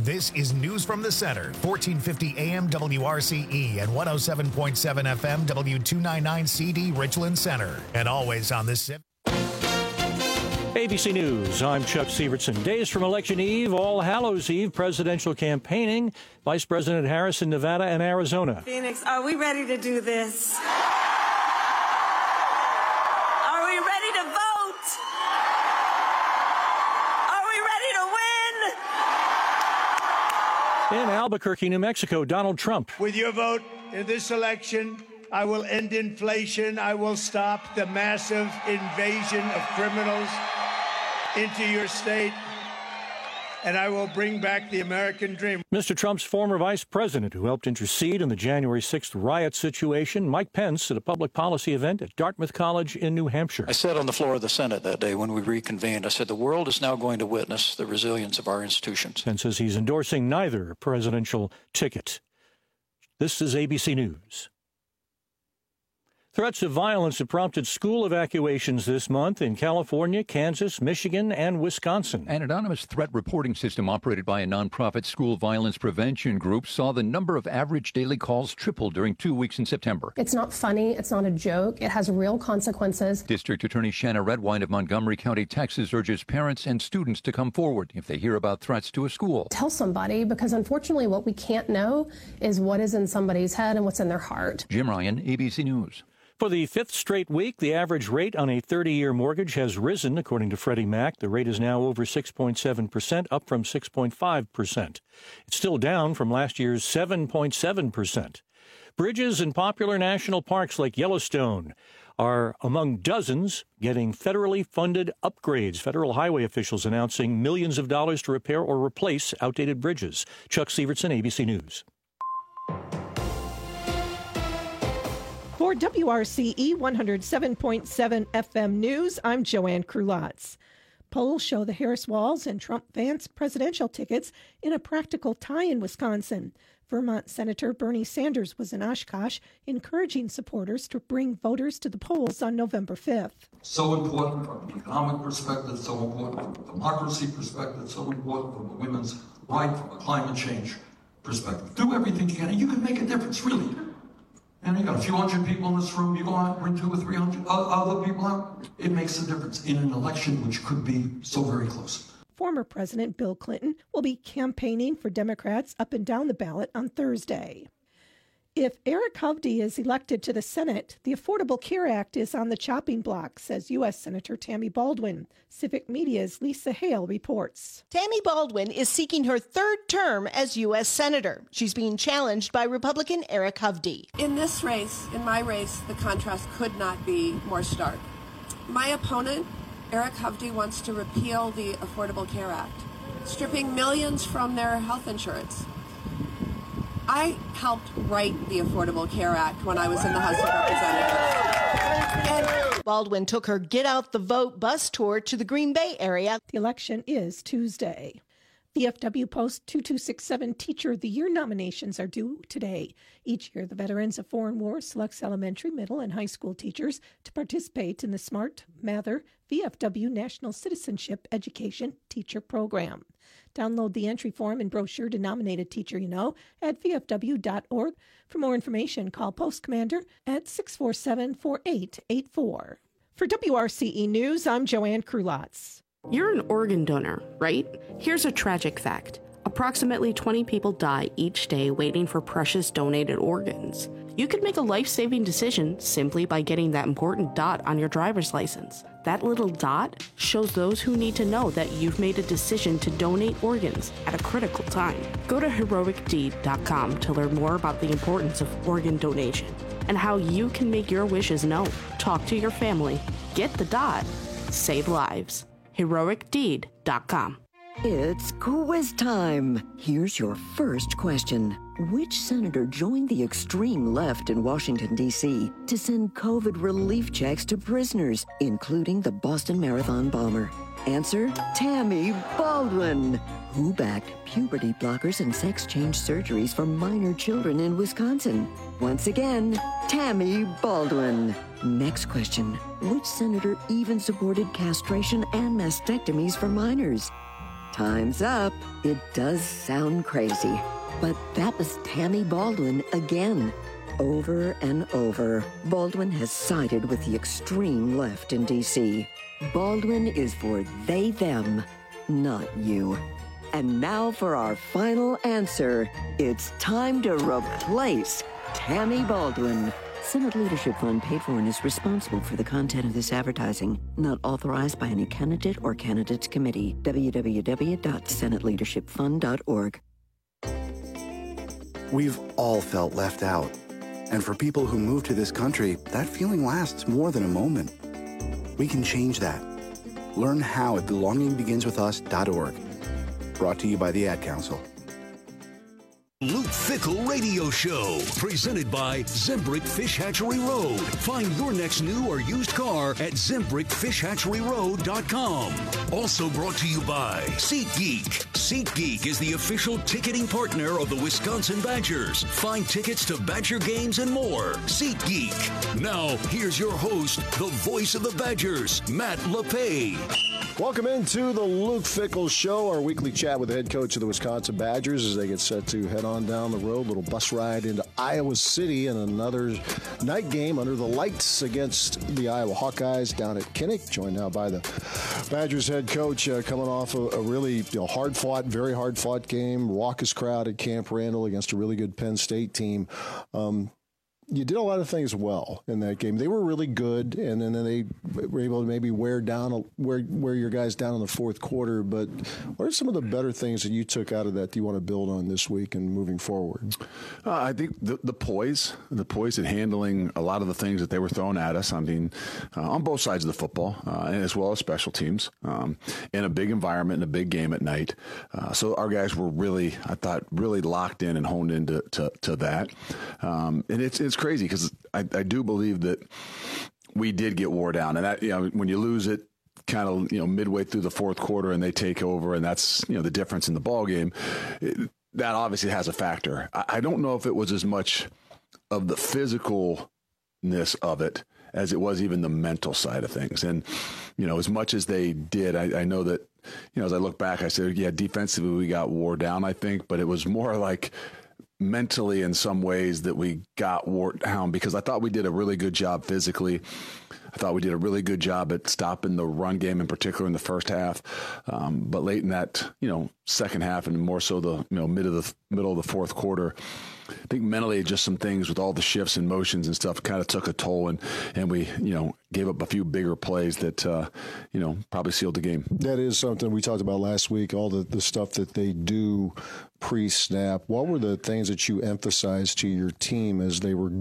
This is News from the Center, 1450 AM WRCE and 107.7 FM W299CD Richland Center. And always on this... ABC News, I'm Chuck Sievertson. Days from Election Eve, All Hallows Eve, presidential campaigning, Vice President Harris in Nevada and Arizona. Phoenix, are we ready to do this? Are we ready to vote? Are we ready to win? In Albuquerque, New Mexico, Donald Trump. With your vote in this election, I will end inflation. I will stop the massive invasion of criminals into your state, and I will bring back the American dream. Mr. Trump's former vice president, who helped intercede in the January 6th riot situation, Mike Pence, at a public policy event at Dartmouth College in New Hampshire. I said on the floor of the Senate that day when we reconvened, I said the world is now going to witness the resilience of our institutions. Pence says he's endorsing neither presidential ticket. This is ABC News. Threats of violence have prompted school evacuations this month in California, Kansas, Michigan, and Wisconsin. An anonymous threat reporting system operated by a nonprofit school violence prevention group saw the number of average daily calls triple during 2 weeks in September. It's not funny. It's not a joke. It has real consequences. District Attorney Shanna Redwine of Montgomery County, Texas, urges parents and students to come forward if they hear about threats to a school. Tell somebody, because unfortunately what we can't know is what is in somebody's head and what's in their heart. Jim Ryan, ABC News. For the fifth straight week, the average rate on a 30-year mortgage has risen, according to Freddie Mac. The rate is now over 6.7%, up from 6.5%. It's still down from last year's 7.7%. Bridges in popular national parks like Yellowstone are among dozens getting federally funded upgrades. Federal highway officials announcing millions of dollars to repair or replace outdated bridges. Chuck Sievertson, ABC News. For WRCE 107.7 FM News, I'm Joanne Krulotz. Polls show the Harris-Walz and Trump-Vance presidential tickets in a practical tie in Wisconsin. Vermont Senator Bernie Sanders was in Oshkosh, encouraging supporters to bring voters to the polls on November 5th. So important from an economic perspective, so important from a democracy perspective, so important from a women's right, from a climate change perspective. Do everything you can, and you can make a difference, really. And you got a few hundred people in this room, you go out, bring 200 or 300 other people out, it makes a difference in an election which could be so very close. Former President Bill Clinton will be campaigning for Democrats up and down the ballot on Thursday. If Eric Hovde is elected to the Senate, the Affordable Care Act is on the chopping block, says U.S. Senator Tammy Baldwin. Civic Media's Lisa Hale reports. Tammy Baldwin is seeking her third term as U.S. Senator. She's being challenged by Republican Eric Hovde. In this race, in my race, the contrast could not be more stark. My opponent, Eric Hovde, wants to repeal the Affordable Care Act, stripping millions from their health insurance. I helped write the Affordable Care Act when I was in the House of Representatives. And Baldwin took her Get Out the Vote bus tour to the Green Bay area. The election is Tuesday. VFW Post 2267 Teacher of the Year nominations are due today. Each year, the Veterans of Foreign War selects elementary, middle, and high school teachers to participate in the Smart Mather VFW National Citizenship Education Teacher Program. Download the entry form and brochure to nominate a teacher you know at vfw.org. For more information, call Post Commander at 647-4884. For WRCE News, I'm Joanne Krulotz. You're an organ donor, right? Here's a tragic fact. Approximately 20 people die each day waiting for precious donated organs. You could make a life-saving decision simply by getting that important dot on your driver's license. That little dot shows those who need to know that you've made a decision to donate organs at a critical time. Go to heroicdeed.com to learn more about the importance of organ donation and how you can make your wishes known. Talk to your family. Get the dot. Save lives. heroicdeed.com. It's quiz time. Here's your first question. Which senator joined the extreme left in Washington, D.C. to send COVID relief checks to prisoners, including the Boston Marathon bomber? Answer, Tammy Baldwin. Who backed puberty blockers and sex change surgeries for minor children in Wisconsin? Once again, Tammy Baldwin. Next question. Which senator even supported castration and mastectomies for minors? Time's up. It does sound crazy, but that was Tammy Baldwin again. Over and over, Baldwin has sided with the extreme left in D.C. Baldwin is for they, them, not you. And now for our final answer. It's time to replace Tammy Baldwin. Senate Leadership Fund paid for and is responsible for the content of this advertising. Not authorized by any candidate or candidates committee. www.senateleadershipfund.org. We've all felt left out. And for people who move to this country, that feeling lasts more than a moment. We can change that. Learn how at belongingbeginswithus.org. Brought to you by the Ad Council. Luke Fickell Radio Show, presented by Zembrick Fish Hatchery Road. Find your next new or used car at ZembrickFishHatcheryRoad.com. Also brought to you by SeatGeek. SeatGeek is the official ticketing partner of the Wisconsin Badgers. Find tickets to Badger games and more. SeatGeek. Now, here's your host, the voice of the Badgers, Matt LePay. Welcome into the Luke Fickell Show, our weekly chat with the head coach of the Wisconsin Badgers as they get set to head on down the road. Little bus ride into Iowa City and another night game under the lights against the Iowa Hawkeyes down at Kinnick. Joined now by the Badgers head coach coming off a really hard-fought, very hard-fought game. Raucous crowd at Camp Randall against a really good Penn State team. You did a lot of things well in that game. They were really good, and then they were able to maybe wear your guys down in the fourth quarter. But what are some of the better things that you took out of that you want to build on this week and moving forward? I think the poise in handling a lot of the things that they were throwing at us. I mean, on both sides of the football, and as well as special teams, in a big environment, in a big game at night. So our guys were really locked in and honed into to that. And it's crazy because I do believe that we did get wore down, and that when you lose it kind of midway through the fourth quarter and they take over, and that's the difference in the ball game. That obviously has a factor. I don't know if it was as much of the physicalness of it as it was even the mental side of things. And as much as they did, I know that as I look back, I said, yeah, defensively we got wore down, I think, but it was more like mentally in some ways that we got wore down because I thought we did a really good job physically. I thought we did a really good job at stopping the run game, in particular in the first half. But late in that, second half and more so the middle of the fourth quarter, I think mentally just some things with all the shifts and motions and stuff kind of took a toll, and we gave up a few bigger plays that probably sealed the game. That is something we talked about last week. All the stuff that they do pre-snap. What were the things that you emphasized to your team as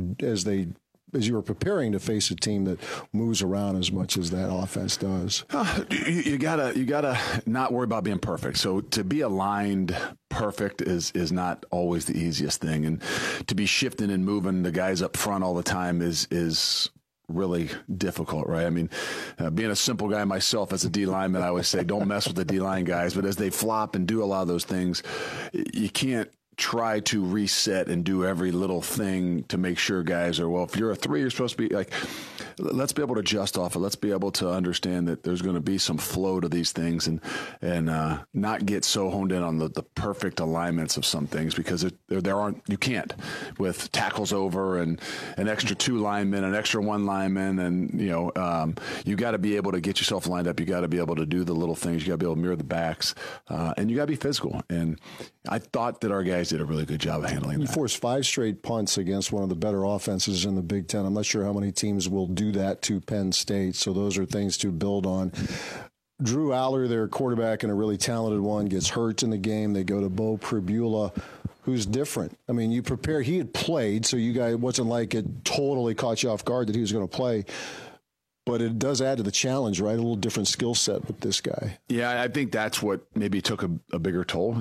you were preparing to face a team that moves around as much as that offense does? You gotta not worry about being perfect. So to be aligned perfect is not always the easiest thing, and to be shifting and moving the guys up front all the time is really difficult, right? I mean, being a simple guy myself as a D lineman, I always say don't mess with the D line guys, but as they flop and do a lot of those things, you can't try to reset and do every little thing to make sure guys are, well, if you're a 3, you're supposed to be like, let's be able to adjust off it. Let's be able to understand that there's going to be some flow to these things and not get so honed in on the perfect alignments of some things because you can't with tackles over and an extra 2 linemen, an extra 1 lineman. And, you got to be able to get yourself lined up. You got to be able to do the little things. You got to be able to mirror the backs and you got to be physical. And I thought that our guys did a really good job of handling that. You forced 5 straight punts against one of the better offenses in the Big Ten. I'm not sure how many teams will do that to Penn State, so those are things to build on. Drew Aller, their quarterback and a really talented one, gets hurt in the game. They go to Bo Pribula, who's different. I mean, you prepare. He had played, so you guys wasn't like it totally caught you off guard that he was going to play. But it does add to the challenge, right? A little different skill set with this guy. Yeah, I think that's what maybe took a bigger toll.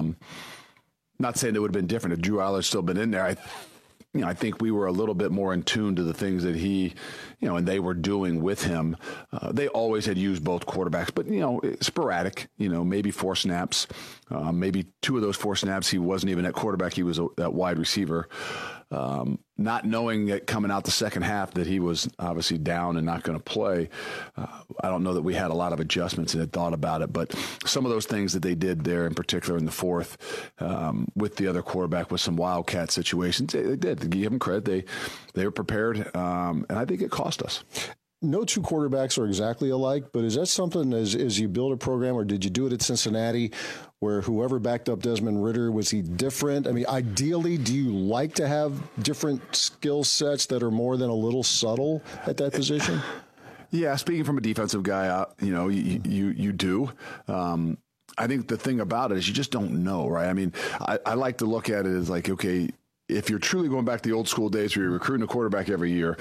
Not saying it would have been different if Drew Aller's still been in there. I think we were a little bit more in tune to the things that he, and they were doing with him. They always had used both quarterbacks, but, sporadic, maybe 4 snaps. Maybe 2 of those 4 snaps, he wasn't even at quarterback. He was at wide receiver. not knowing that coming out the second half that he was obviously down and not going to play, I don't know that we had a lot of adjustments and had thought about it. But some of those things that they did there, in particular in the fourth, with the other quarterback with some wildcat situations, they did. To give them credit, they were prepared, and I think it cost us. No two quarterbacks are exactly alike, but is that something as you build a program, or did you do it at Cincinnati where whoever backed up Desmond Ridder, was he different? I mean, ideally, do you like to have different skill sets that are more than a little subtle at that position? Yeah, speaking from a defensive guy, you do. I think the thing about it is you just don't know, right? I mean, I like to look at it as like, okay, if you're truly going back to the old school days where you're recruiting a quarterback every year,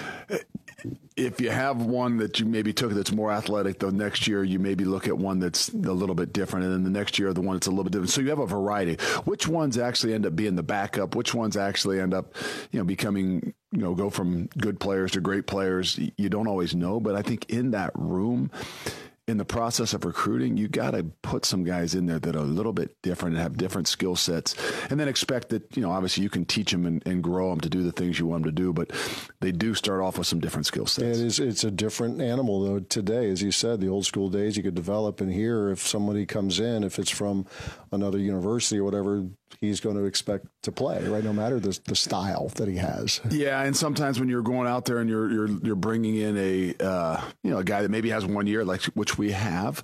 if you have one that you maybe took that's more athletic, the next year you maybe look at one that's a little bit different, and then the next year the one that's a little bit different. So you have a variety. Which ones actually end up being the backup? Which ones actually end up, becoming, go from good players to great players? You don't always know, but I think in that room, in the process of recruiting, you got to put some guys in there that are a little bit different and have different skill sets, and then expect that, obviously you can teach them and grow them to do the things you want them to do, but they do start off with some different skill sets. It's a different animal, though, today. As you said, the old school days, you could develop in here. If somebody comes in, if it's from another university or whatever, he's going to expect to play, right? No matter the style that he has. Yeah, and sometimes when you're going out there and you're bringing in a guy that maybe has 1 year, like which we have,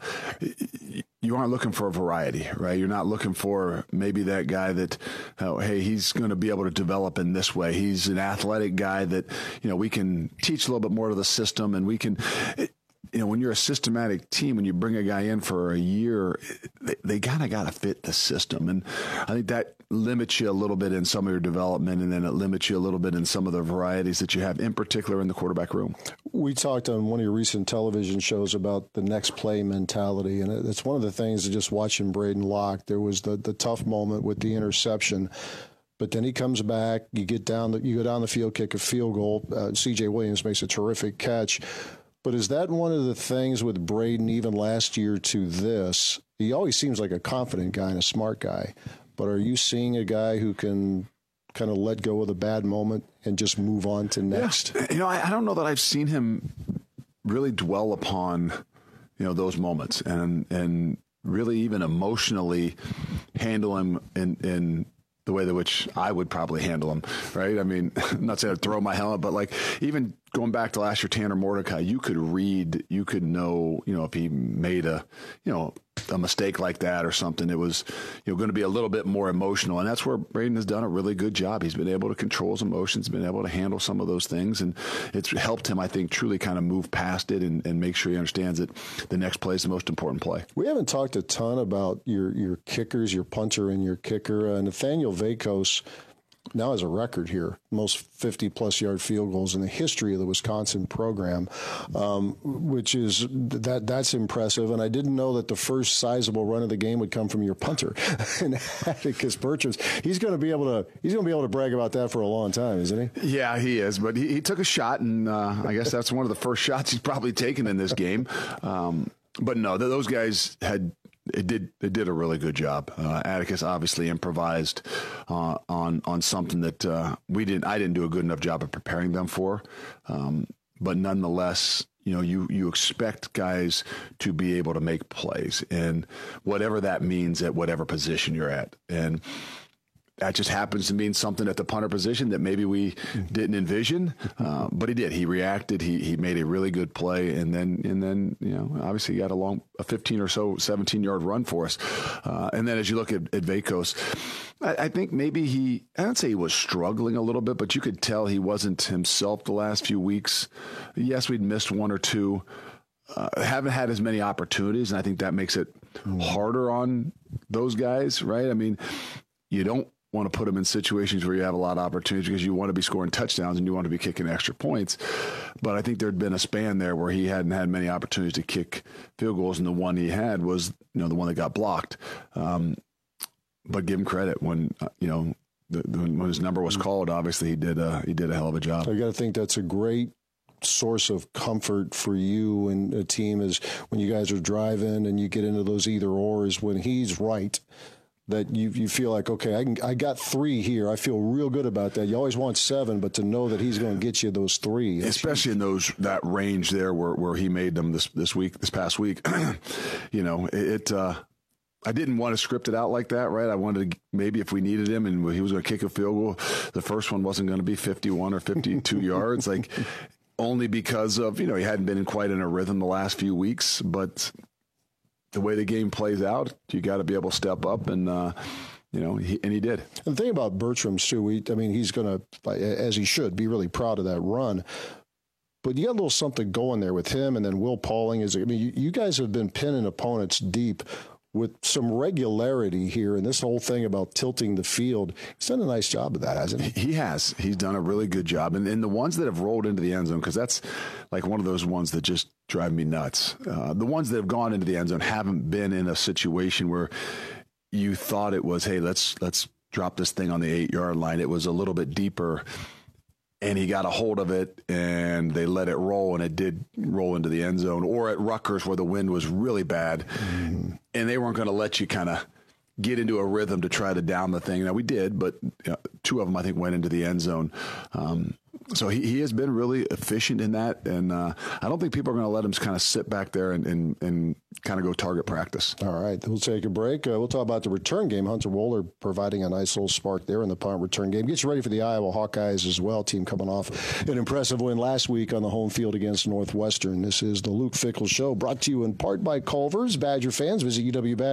you aren't looking for a variety, right? You're not looking for maybe that guy that, hey, he's going to be able to develop in this way. He's an athletic guy that, we can teach a little bit more to the system, and we can. When you're a systematic team, when you bring a guy in for a year, they kind of got to fit the system. And I think that limits you a little bit in some of your development, and then it limits you a little bit in some of the varieties that you have, in particular in the quarterback room. We talked on one of your recent television shows about the next play mentality, and it's one of the things that just watching Braden Locke, there was the tough moment with the interception. But then he comes back, you go down the field, kick a field goal. C.J. Williams makes a terrific catch. But is that one of the things with Braden, even last year to this? He always seems like a confident guy and a smart guy. But are you seeing a guy who can kind of let go of the bad moment and just move on to next? Yeah. I don't know that I've seen him really dwell upon, those moments and really even emotionally handle him in the way that which I would probably handle him, right? I mean, I'm not saying I'd throw my helmet, but like even going back to last year, Tanner Mordecai, you could know, if he made a mistake like that or something, it was, going to be a little bit more emotional. And that's where Braden has done a really good job. He's been able to control his emotions, been able to handle some of those things. And it's helped him, I think, truly kind of move past it and make sure he understands that the next play is the most important play. We haven't talked a ton about your kickers, your punter and your kicker. Nathaniel Vakos now has a record here, most 50-plus yard field goals in the history of the Wisconsin program, which is that's impressive. And I didn't know that the first sizable run of the game would come from your punter, and Atticus Bertrams. He's going to be able to brag about that for a long time, isn't he? Yeah, he is. But he took a shot, and I guess that's one of the first shots he's probably taken in this game. But no, those guys They did a really good job. Atticus obviously improvised on something that I didn't do a good enough job of preparing them for. But nonetheless, you expect guys to be able to make plays, and whatever that means at whatever position you're at. And that just happens to mean something at the punter position that maybe we didn't envision, but he did. He reacted. He made a really good play, and then obviously he got a 15 or so 17-yard run for us. And then as you look at Vakos, I think maybe I don't say he was struggling a little bit, but you could tell he wasn't himself the last few weeks. Yes, we'd missed one or two. Haven't had as many opportunities, and I think that makes it harder on those guys, right? I mean, you don't want to put them in situations where you have a lot of opportunities because you want to be scoring touchdowns and you want to be kicking extra points. But I think there'd been a span there where he hadn't had many opportunities to kick field goals, and the one he had was, the one that got blocked. But give him credit when, when his number was called, obviously he did a hell of a job. I got to think that's a great source of comfort for you and a team is when you guys are driving and you get into those either ors when he's right. that you feel like, okay, I got 3 here. I feel real good about that. You always want 7, but to know that he's going to get you those 3. Especially in that range there where he made them this past week. I didn't want to script it out like that, right? I wanted to, maybe if we needed him and he was going to kick a field goal, the first one wasn't going to be 51 or 52 yards, like only because of, he hadn't been quite in a rhythm the last few weeks. But the way the game plays out, you got to be able to step up and he did. And the thing about Bertram's too, he's going to, as he should, be really proud of that run. But you got a little something going there with him, and then Will Pauling you guys have been pinning opponents deep with some regularity here, and this whole thing about tilting the field. He's done a nice job of that, hasn't he? He has. He's done a really good job. And the ones that have rolled into the end zone, because that's like one of those ones that just drive me nuts. The ones that have gone into the end zone haven't been in a situation where you thought it was, hey, let's drop this thing on the 8-yard line. It was a little bit deeper, and he got a hold of it, and they let it roll, and it did roll into the end zone. Or at Rutgers, where the wind was really bad, and they weren't going to let you kind of get into a rhythm to try to down the thing. Now, we did, but 2 of them, I think, went into the end zone. So he has been really efficient in that, and I don't think people are going to let him kind of sit back there and kind of go target practice. All right, we'll take a break. We'll talk about the return game. Hunter Wohler providing a nice little spark there in the punt return game. Get you ready for the Iowa Hawkeyes as well. Team coming off an impressive win last week on the home field against Northwestern. This is the Luke Fickell Show, brought to you in part by Culver's. Badger fans, visit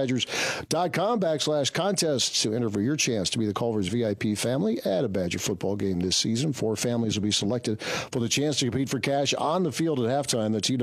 uwbadgers.com/contests to enter for your chance to be the Culver's VIP family at a Badger football game this season. 4 families will be selected for the chance to compete for cash on the field at halftime. That's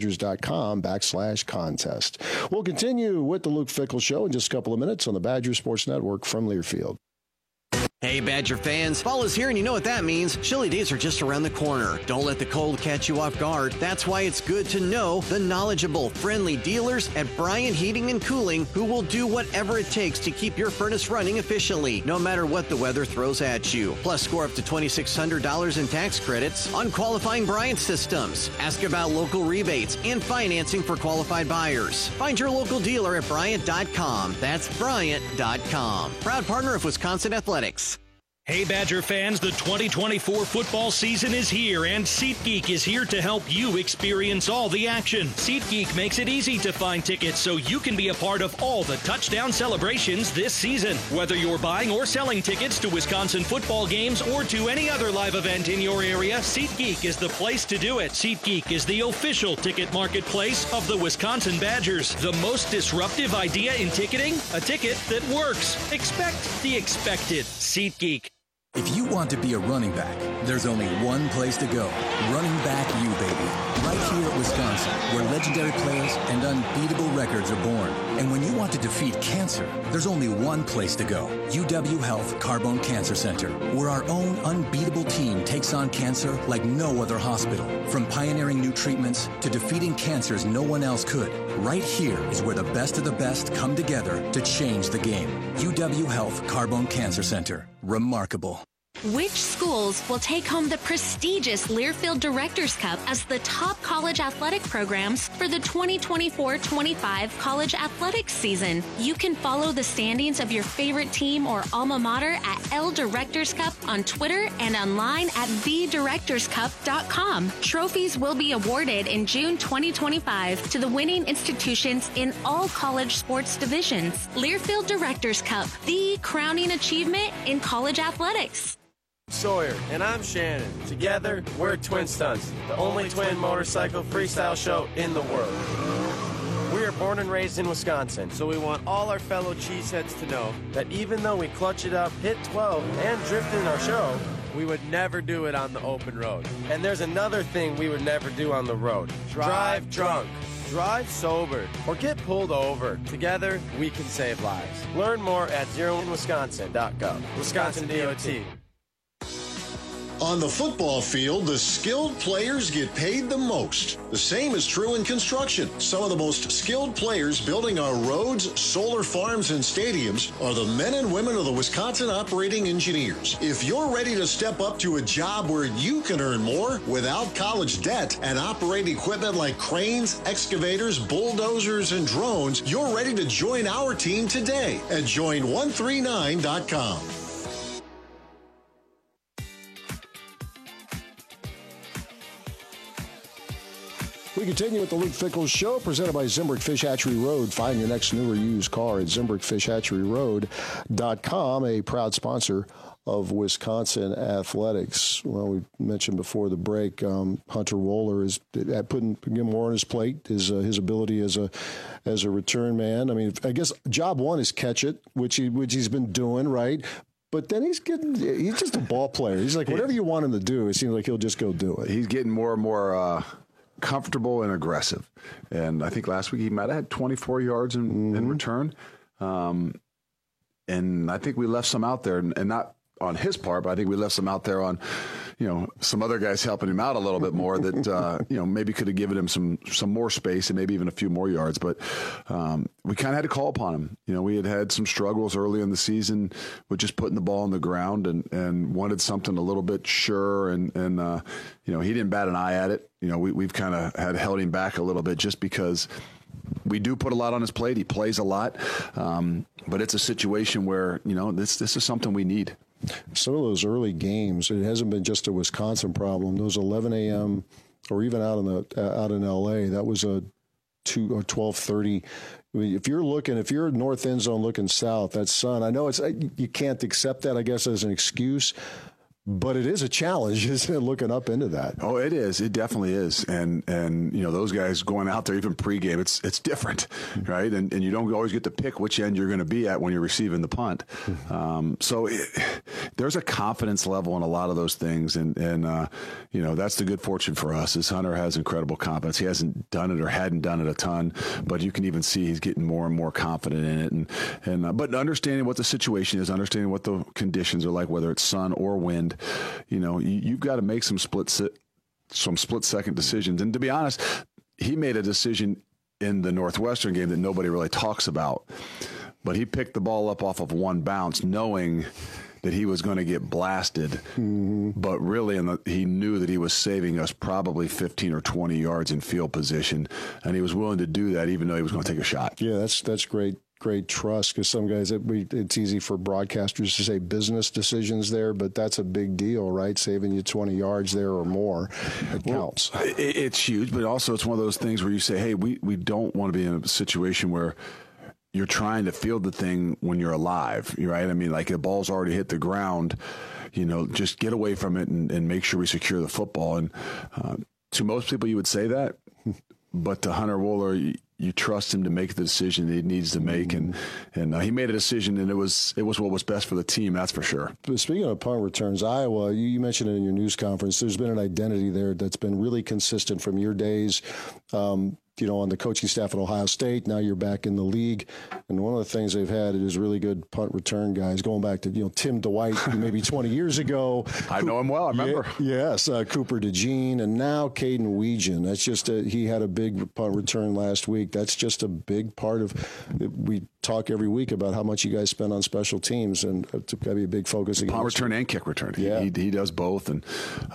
uwbadgers.com/contest. We'll continue with the Luke Fickell Show in just a couple of minutes on the Badger Sports Network from Learfield. Hey, Badger fans, fall is here and you know what that means. Chilly days are just around the corner. Don't let the cold catch you off guard. That's why it's good to know the knowledgeable, friendly dealers at Bryant Heating and Cooling who will do whatever it takes to keep your furnace running efficiently, no matter what the weather throws at you. Plus, score up to $2,600 in tax credits on qualifying Bryant systems. Ask about local rebates and financing for qualified buyers. Find your local dealer at Bryant.com. That's Bryant.com. Proud partner of Wisconsin Athletics. Hey, Badger fans, the 2024 football season is here, and SeatGeek is here to help you experience all the action. SeatGeek makes it easy to find tickets so you can be a part of all the touchdown celebrations this season. Whether you're buying or selling tickets to Wisconsin football games or to any other live event in your area, SeatGeek is the place to do it. SeatGeek is the official ticket marketplace of the Wisconsin Badgers. The most disruptive idea in ticketing? A ticket that works. Expect the expected. SeatGeek. If you want to be a running back, there's only one place to go. Running Back U, baby. Right here at Wisconsin, where legendary players and unbeatable records are born. And when you want to defeat cancer, there's only one place to go. UW Health Carbone Cancer Center, where our own unbeatable team takes on cancer like no other hospital. From pioneering new treatments to defeating cancers no one else could. Right here is where the best of the best come together to change the game. UW Health Carbone Cancer Center. Remarkable. Which schools will take home the prestigious Learfield Directors Cup as the top college athletic programs for the 2024-25 college athletics season? You can follow the standings of your favorite team or alma mater at L Directors Cup on Twitter and online at thedirectorscup.com. Trophies will be awarded in June 2025 to the winning institutions in all college sports divisions. Learfield Directors Cup, the crowning achievement in college athletics. Sawyer, and I'm Shannon. Together, we're Twin Stunts, the only twin motorcycle freestyle show in the world. We are born and raised in Wisconsin, so we want all our fellow cheeseheads to know that even though we clutch it up, hit 12, and drift in our show, we would never do it on the open road. And there's another thing we would never do on the road. Drive drunk. Drive sober, or get pulled over. Together, we can save lives. Learn more at zeroinwisconsin.gov. Wisconsin DOT. On the football field, the skilled players get paid the most. The same is true in construction. Some of the most skilled players building our roads, solar farms, and stadiums are the men and women of the Wisconsin Operating Engineers. If you're ready to step up to a job where you can earn more without college debt and operate equipment like cranes, excavators, bulldozers, and drones, you're ready to join our team today at join139.com. We continue with the Luke Fickell Show, presented by Zimbrick Fish Hatchery Road. Find your next new or used car at ZimbrickFishHatcheryRoad.com, a proud sponsor of Wisconsin athletics. Well, we mentioned before the break, Hunter Wohler is putting more on his plate. His ability as a return man. I mean, I guess job one is catch it, which he's been doing, right? But then he's just a ball player. He's like, whatever you want him to do, it seems like he'll just go do it. He's getting more and more comfortable and aggressive. And I think last week he might have had 24 yards in return. And I think we left some out there, and not on his part, but I think we left some out there on, some other guys helping him out a little bit more that, maybe could have given him some more space and maybe even a few more yards. But we kind of had to call upon him. We had some struggles early in the season with just putting the ball on the ground and wanted something a little bit sure. And he didn't bat an eye at it. We've kind of held him back a little bit just because we do put a lot on his plate. He plays a lot. But it's a situation where, this is something we need. Some of those early games, it hasn't been just a Wisconsin problem. Those 11 a.m. or even out in L.A., that was a 2 or 12:30. I mean, if you're north end zone looking south, that sun. I know you can't accept that, I guess, as an excuse. But it is a challenge, isn't it, looking up into that? Oh, it is. It definitely is. And those guys going out there, even pregame, it's different, right? And you don't always get to pick which end you're going to be at when you're receiving the punt. There's a confidence level in a lot of those things. And that's the good fortune for us is Hunter has incredible confidence. He hasn't done it or hadn't done it a ton, but you can even see he's getting more and more confident in it. But understanding what the situation is, understanding what the conditions are like, whether it's sun or wind, you've got to make some split-second decisions. And to be honest, he made a decision in the Northwestern game that nobody really talks about. But he picked the ball up off of one bounce, knowing that he was going to get blasted. Mm-hmm. But really, he knew that he was saving us probably 15 or 20 yards in field position. And he was willing to do that even though he was going to take a shot. Yeah, that's great. Great trust, because some guys, it's easy for broadcasters to say business decisions there, but that's a big deal, right? Saving you 20 yards there or more, it counts. It's huge, but also it's one of those things where you say, hey, we don't want to be in a situation where you're trying to field the thing when you're alive, right? I mean, like the ball's already hit the ground, just get away from it and make sure we secure the football. And to most people, you would say that, but to Hunter Wohler, you trust him to make the decision that he needs to make, and he made a decision, and it was what was best for the team, that's for sure. But speaking of punt returns, Iowa, you mentioned it in your news conference, there's been an identity there that's been really consistent from your days, on the coaching staff at Ohio State. Now you're back in the league, and one of the things they've had is really good punt return guys, going back to Tim Dwight maybe 20 years ago. I know him well, I remember. Yes, Cooper DeJean, and now Caden Weegan. That's just he had a big punt return last week. That's just a big part of we talk every week about how much you guys spend on special teams, and it's got to be a big focus. Punt return and kick return. Yeah. He does both, and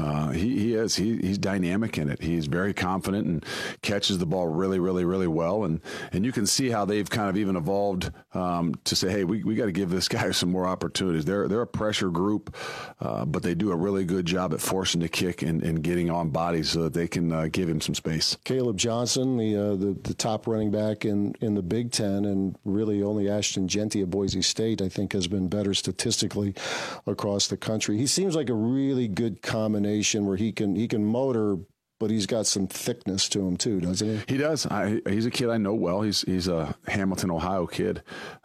he's dynamic in it. He's very confident and catches the ball really, really, really well, and you can see how they've kind of even evolved to say, hey, we got to give this guy some more opportunities. They're a pressure group, but they do a really good job at forcing the kick and getting on bodies so that they can give him some space. Caleb Johnson, the top running back in the Big Ten, and really only Ashton Jeanty of Boise State, I think, has been better statistically across the country. He seems like a really good combination where he can motor, but he's got some thickness to him too, doesn't he? He does. He's a kid I know well. He's a Hamilton, Ohio kid.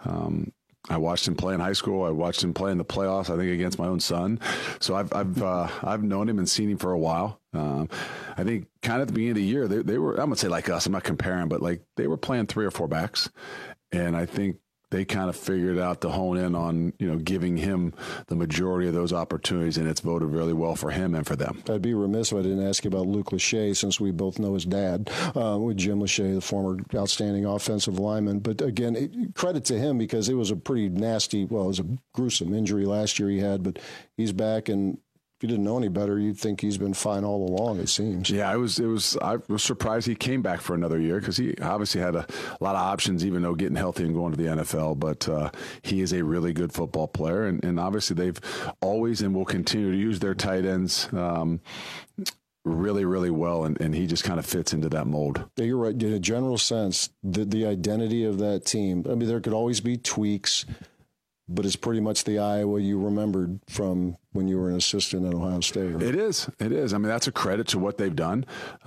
I watched him play in high school. I watched him play in the playoffs, I think, against my own son. So I've known him and seen him for a while. I think kind of at the beginning of the year, they were, I'm going to say like us, I'm not comparing, but like they were playing 3 or 4 backs. And I think they kind of figured out to hone in on, giving him the majority of those opportunities, and it's voted really well for him and for them. I'd be remiss if I didn't ask you about Luke Lachey, since we both know his dad, with Jim Lachey, the former outstanding offensive lineman. But again, credit to him, because it was a pretty nasty, it was a gruesome injury last year he had, but he's back, and if you didn't know any better, you'd think he's been fine all along, it seems. Yeah, I was surprised he came back for another year, because he obviously had a lot of options, even though getting healthy and going to the NFL. But he is a really good football player, and obviously they've always and will continue to use their tight ends really, really well, and he just kind of fits into that mold. Yeah, you're right. In a general sense, the identity of that team, I mean, there could always be tweaks, but it's pretty much the Iowa you remembered from when you were an assistant at Ohio State. Right? It is. I mean, that's a credit to what they've done.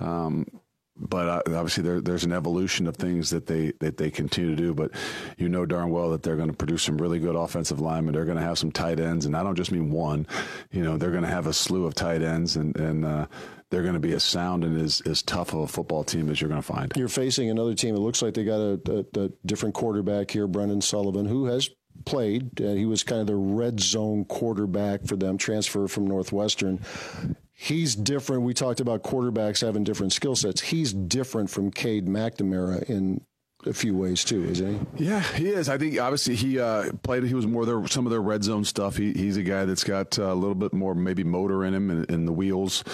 But obviously there's an evolution of things that they continue to do. But you know darn well that they're going to produce some really good offensive linemen. They're going to have some tight ends, and I don't just mean one. They're going to have a slew of tight ends, and they're going to be as sound and as tough of a football team as you're going to find. You're facing another team. It looks like they got a different quarterback here, Brendan Sullivan, who has played. He was kind of the red zone quarterback for them, transfer from Northwestern. He's different. We talked about quarterbacks having different skill sets. He's different from Cade McNamara in a few ways too, isn't he? Yeah, he is. I think obviously he was more some of their red zone stuff. He's a guy that's got a little bit more maybe motor in him and in the wheels.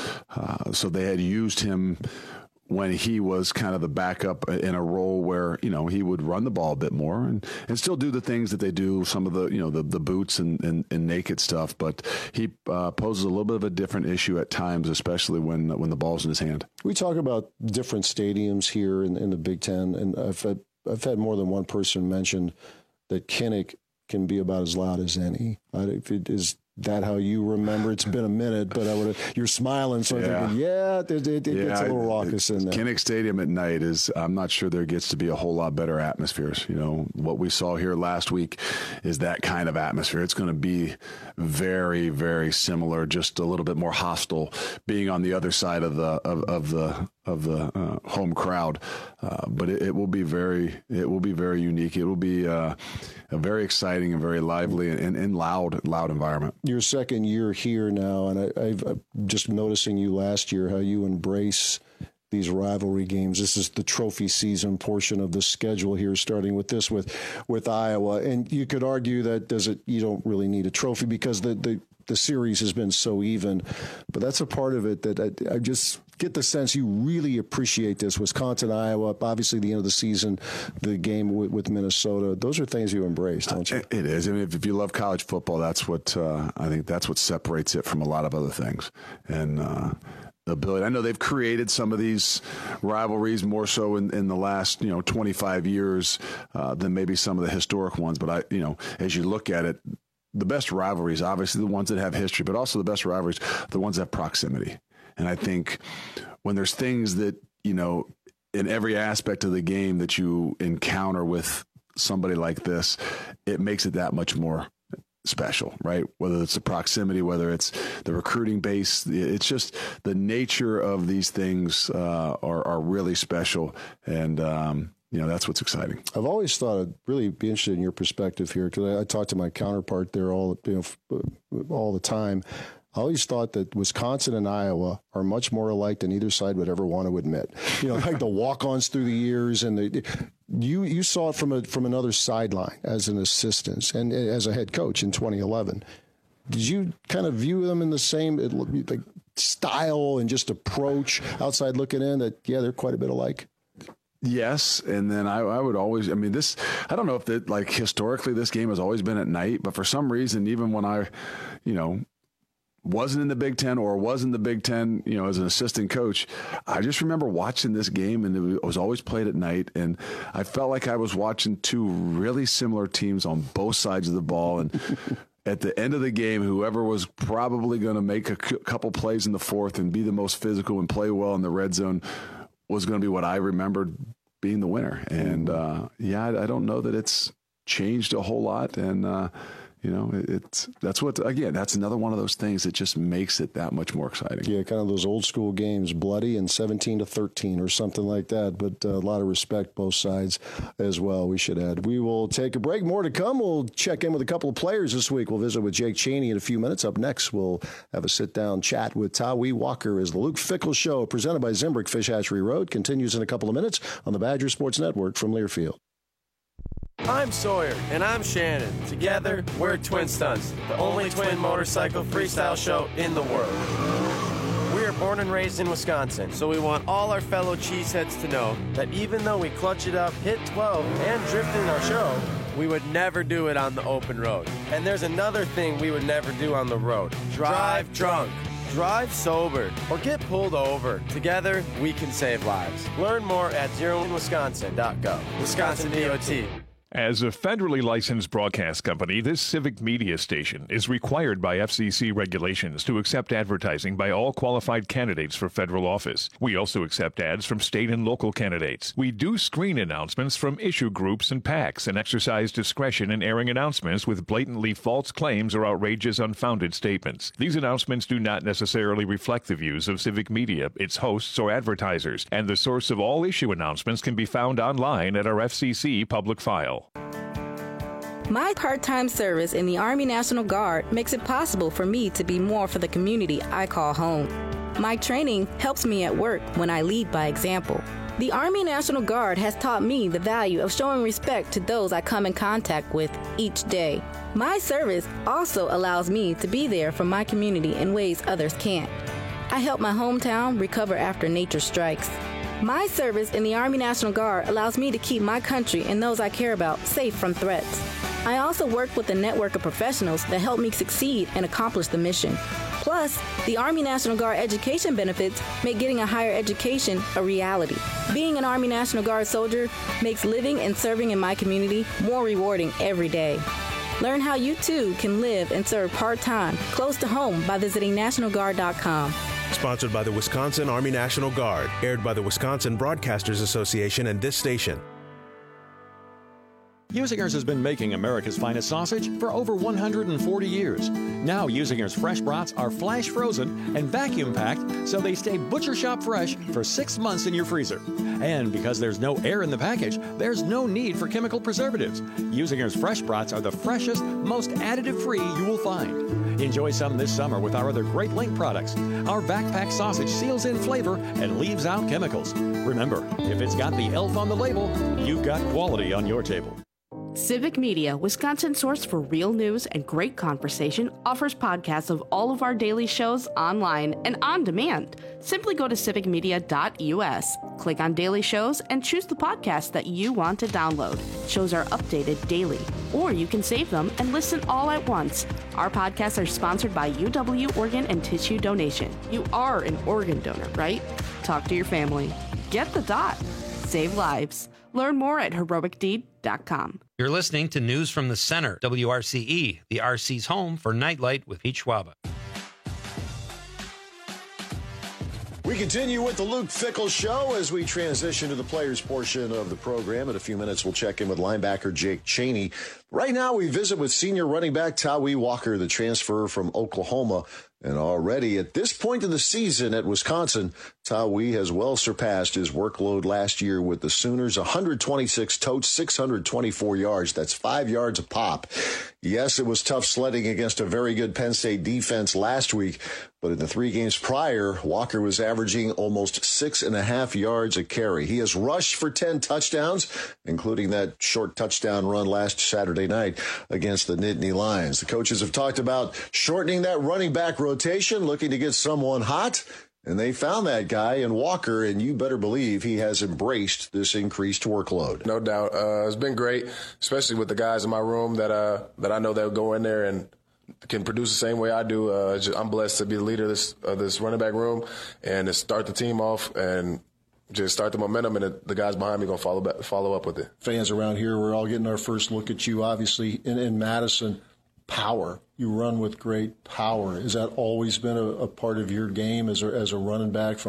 So they had used him when he was kind of the backup in a role where, he would run the ball a bit more and still do the things that they do, some of the, the boots and naked stuff. But he poses a little bit of a different issue at times, especially when the ball's in his hand. We talk about different stadiums here in the Big Ten, and I've had more than one person mention that Kinnick can be about as loud as any. Is that how you remember? It's been a minute, but you're smiling, so I'm thinking, it gets a little raucous in there. Kinnick Stadium at night I'm not sure there gets to be a whole lot better atmospheres. What we saw here last week is that kind of atmosphere. It's going to be very, very similar, just a little bit more hostile, being on the other side of the home crowd, but it will be very unique. It will be a very exciting and very lively and loud environment. Your second year here now, and I'm just noticing you last year, how you embrace these rivalry games. This is the trophy season portion of the schedule here, starting with this with Iowa. And you could argue that you don't really need a trophy because the series has been so even, but that's a part of it that I just get the sense you really appreciate this. Wisconsin, Iowa, obviously the end of the season, the game with Minnesota. Those are things you embrace, don't you? It is. I mean, if you love college football, that's what I think that's what separates it from a lot of other things. And the ability. I know they've created some of these rivalries more so in the last 25 years than maybe some of the historic ones. But as you look at it, the best rivalries, obviously the ones that have history, but also the best rivalries, the ones that have proximity. And I think when there's things that, in every aspect of the game that you encounter with somebody like this, it makes it that much more special, right? Whether it's the proximity, whether it's the recruiting base, it's just the nature of these things are really special. And, that's what's exciting. I've always thought I'd really be interested in your perspective here, because I talk to my counterpart there all the time. I always thought that Wisconsin and Iowa are much more alike than either side would ever want to admit. Like the walk-ons through the years, and you saw it from another sideline as an assistant and as a head coach in 2011. Did you kind of view them in the same like style and just approach outside looking in? That they're quite a bit alike. Yes, and then I would always, I don't know if historically this game has always been at night, but for some reason, even when I, wasn't in the Big Ten or was in the Big Ten, as an assistant coach, I just remember watching this game, and it was always played at night, and I felt like I was watching two really similar teams on both sides of the ball, and at the end of the game, whoever was probably going to make a couple plays in the fourth and be the most physical and play well in the red zone was going to be what I remembered being the winner. And I don't know that it's changed a whole lot. And That's another one of those things that just makes it that much more exciting. Yeah, kind of those old school games, bloody and 17-13 or something like that. But a lot of respect both sides as well, we should add. We will take a break. More to come. We'll check in with a couple of players this week. We'll visit with Jake Chaney in a few minutes. Up next, we'll have a sit-down chat with Tawee Walker as the Luke Fickell Show, presented by Zimbrick Fish Hatchery Road, continues in a couple of minutes on the Badger Sports Network from Learfield. I'm Sawyer, and I'm Shannon. Together, we're Twin Stunts, the only twin motorcycle freestyle show in the world. We are born and raised in Wisconsin, so we want all our fellow cheeseheads to know that even though we clutch it up, hit 12, and drift in our show, we would never do it on the open road. And there's another thing we would never do on the road. Drive drunk. Drive sober or get pulled over. Together, we can save lives. Learn more at zeroinwisconsin.gov. Wisconsin DOT. As a federally licensed broadcast company, this civic media station is required by FCC regulations to accept advertising by all qualified candidates for federal office. We also accept ads from state and local candidates. We do screen announcements from issue groups and PACs and exercise discretion in airing announcements with blatantly false claims or outrageous, unfounded statements. These announcements do not necessarily reflect the views of civic media, its hosts, or advertisers, and the source of all issue announcements can be found online at our FCC public file. My part-time service in the Army National Guard makes it possible for me to be more for the community I call home. My training helps me at work when I lead by example. The Army National Guard has taught me the value of showing respect to those I come in contact with each day. My service also allows me to be there for my community in ways others can't. I help my hometown recover after nature strikes. My service in the Army National Guard allows me to keep my country and those I care about safe from threats. I also work with a network of professionals that help me succeed and accomplish the mission. Plus, the Army National Guard education benefits make getting a higher education a reality. Being an Army National Guard soldier makes living and serving in my community more rewarding every day. Learn how you too can live and serve part-time close to home by visiting NationalGuard.com. Sponsored by the Wisconsin Army National Guard. Aired by the Wisconsin Broadcasters Association and this station. Usinger's has been making America's finest sausage for over 140 years. Now Usinger's fresh brats are flash frozen and vacuum packed so they stay butcher shop fresh for 6 months in your freezer. And because there's no air in the package, there's no need for chemical preservatives. Usinger's fresh brats are the freshest, most additive-free you will find. Enjoy some this summer with our other great Link products. Our vac-packed sausage seals in flavor and leaves out chemicals. Remember, if it's got the elf on the label, you've got quality on your table. Civic Media, Wisconsin's source for real news and great conversation, offers podcasts of all of our daily shows online and on demand. Simply go to civicmedia.us, click on daily shows, and choose the podcast that you want to download. Shows are updated daily, or you can save them and listen all at once. Our podcasts are sponsored by UW Organ and Tissue Donation. You are an organ donor, right? Talk to your family. Get the dot. Save lives. Learn more at heroicdeed.com. You're listening to News from the Center, WRCE, the RC's home for Nightlight with Pete Schwaba. We continue with the Luke Fickell Show as we transition to the players portion of the program. In a few minutes, we'll check in with linebacker Jake Chaney. Right now, we visit with senior running back Tawee Walker, the transfer from Oklahoma. And already at this point in the season at Wisconsin, Tawee has well surpassed his workload last year with the Sooners. 126 totes, 624 yards. That's 5 yards a pop. Yes, it was tough sledding against a very good Penn State defense last week, but in the 3 games prior, Walker was averaging almost 6.5 yards a carry. He has rushed for 10 touchdowns, including that short touchdown run last Saturday night against the Nittany Lions. The coaches have talked about shortening that running back rotation, looking to get someone hot, and they found that guy in Walker, and you better believe he has embraced this increased workload. No doubt. It's been great, especially with the guys in my room that I know they'll go in there and can produce the same way I do. I'm blessed to be the leader of this running back room and to start the team off and just start the momentum, and the guys behind me going to follow up with it. Fans around here, we're all getting our first look at you, obviously, in Madison. Power. You run with great power. Has that always been a part of your game as a running back from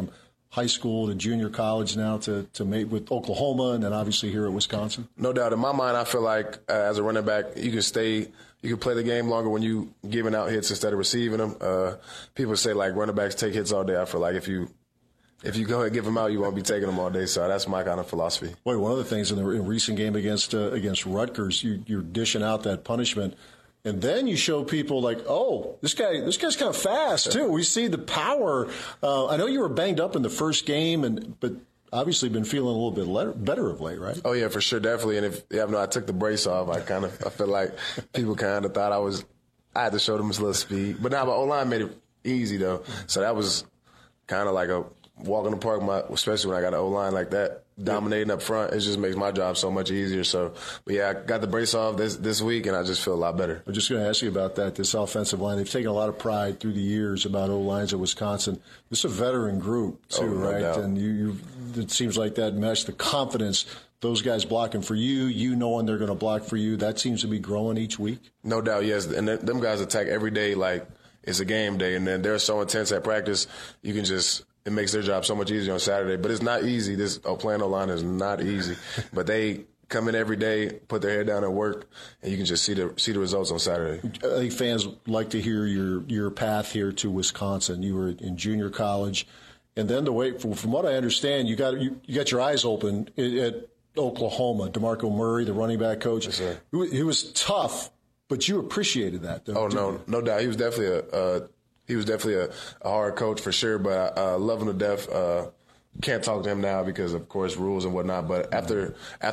high school to junior college now to mate with Oklahoma and then obviously here at Wisconsin? No doubt. In my mind, I feel like as a running back, you can play the game longer when you giving out hits instead of receiving them. People say like running backs take hits all day. I feel like if you go ahead and give them out, you won't be taking them all day. So that's my kind of philosophy. Boy, one of the things in the recent game against Rutgers, you're dishing out that punishment. And then you show people like, oh, this guy's kind of fast too. We see the power. I know you were banged up in the first game, but obviously been feeling a little bit better of late, right? Oh yeah, for sure, definitely. And if you I took the brace off, I feel like people kind of thought I had to show them a little speed. But now my O-line made it easy though, so that was kind of like a walk in the park. Especially when I got an O-line like that. Dominating up front, it just makes my job so much easier. So, but yeah, I got the brace off this week, and I just feel a lot better. I'm just going to ask you about that, this offensive line. They've taken a lot of pride through the years about O-lines at Wisconsin. This is a veteran group, too, right? Doubt. And it seems like that mesh, the confidence, those guys blocking for you knowing they're going to block for you, that seems to be growing each week? No doubt, yes. And them guys attack every day like it's a game day, and then they're so intense at practice, you can just – it makes their job so much easier on Saturday. But it's not easy. Playing O-line is not easy. But they come in every day, put their head down and work, and you can just see the results on Saturday. I think fans like to hear your path here to Wisconsin. You were in junior college, and then from what I understand, you got your eyes open at Oklahoma. DeMarco Murray, the running back coach, yes, sir. He was tough, but you appreciated that. No doubt. He was definitely a hard coach for sure, but I love him to death. Can't talk to him now because, of course, rules and whatnot. But after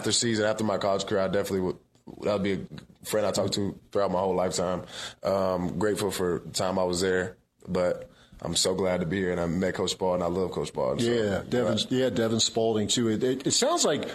my college career, I definitely that would be a friend I talked to throughout my whole lifetime. Grateful for the time I was there, but I'm so glad to be here. And I met Coach Spalding. I love Coach Spalding. Yeah, Devin Spalding too. It sounds like.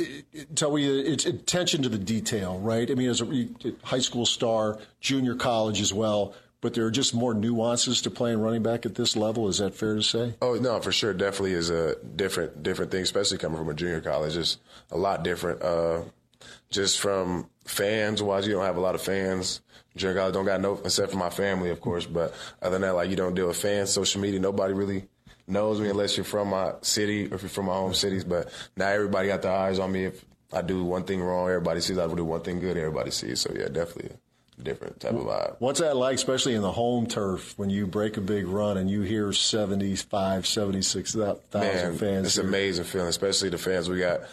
It's attention to the detail, right? I mean, as a high school star, junior college as well. But there are just more nuances to playing running back at this level. Is that fair to say? Oh, no, for sure. Definitely is a different thing, especially coming from a junior college. It's a lot different. Just from fans-wise, you don't have a lot of fans. Junior college don't got no, except for my family, of course. But other than that, like, you don't deal with fans, social media. Nobody really knows me unless you're from my city or if you're from my home cities. But now everybody got their eyes on me. If I do one thing wrong, everybody sees. I do one thing good, everybody sees. So, yeah, definitely different type of vibe. What's that like, especially in the home turf, when you break a big run and you hear 75, 76,000 fans? It's an amazing feeling, especially the fans we got.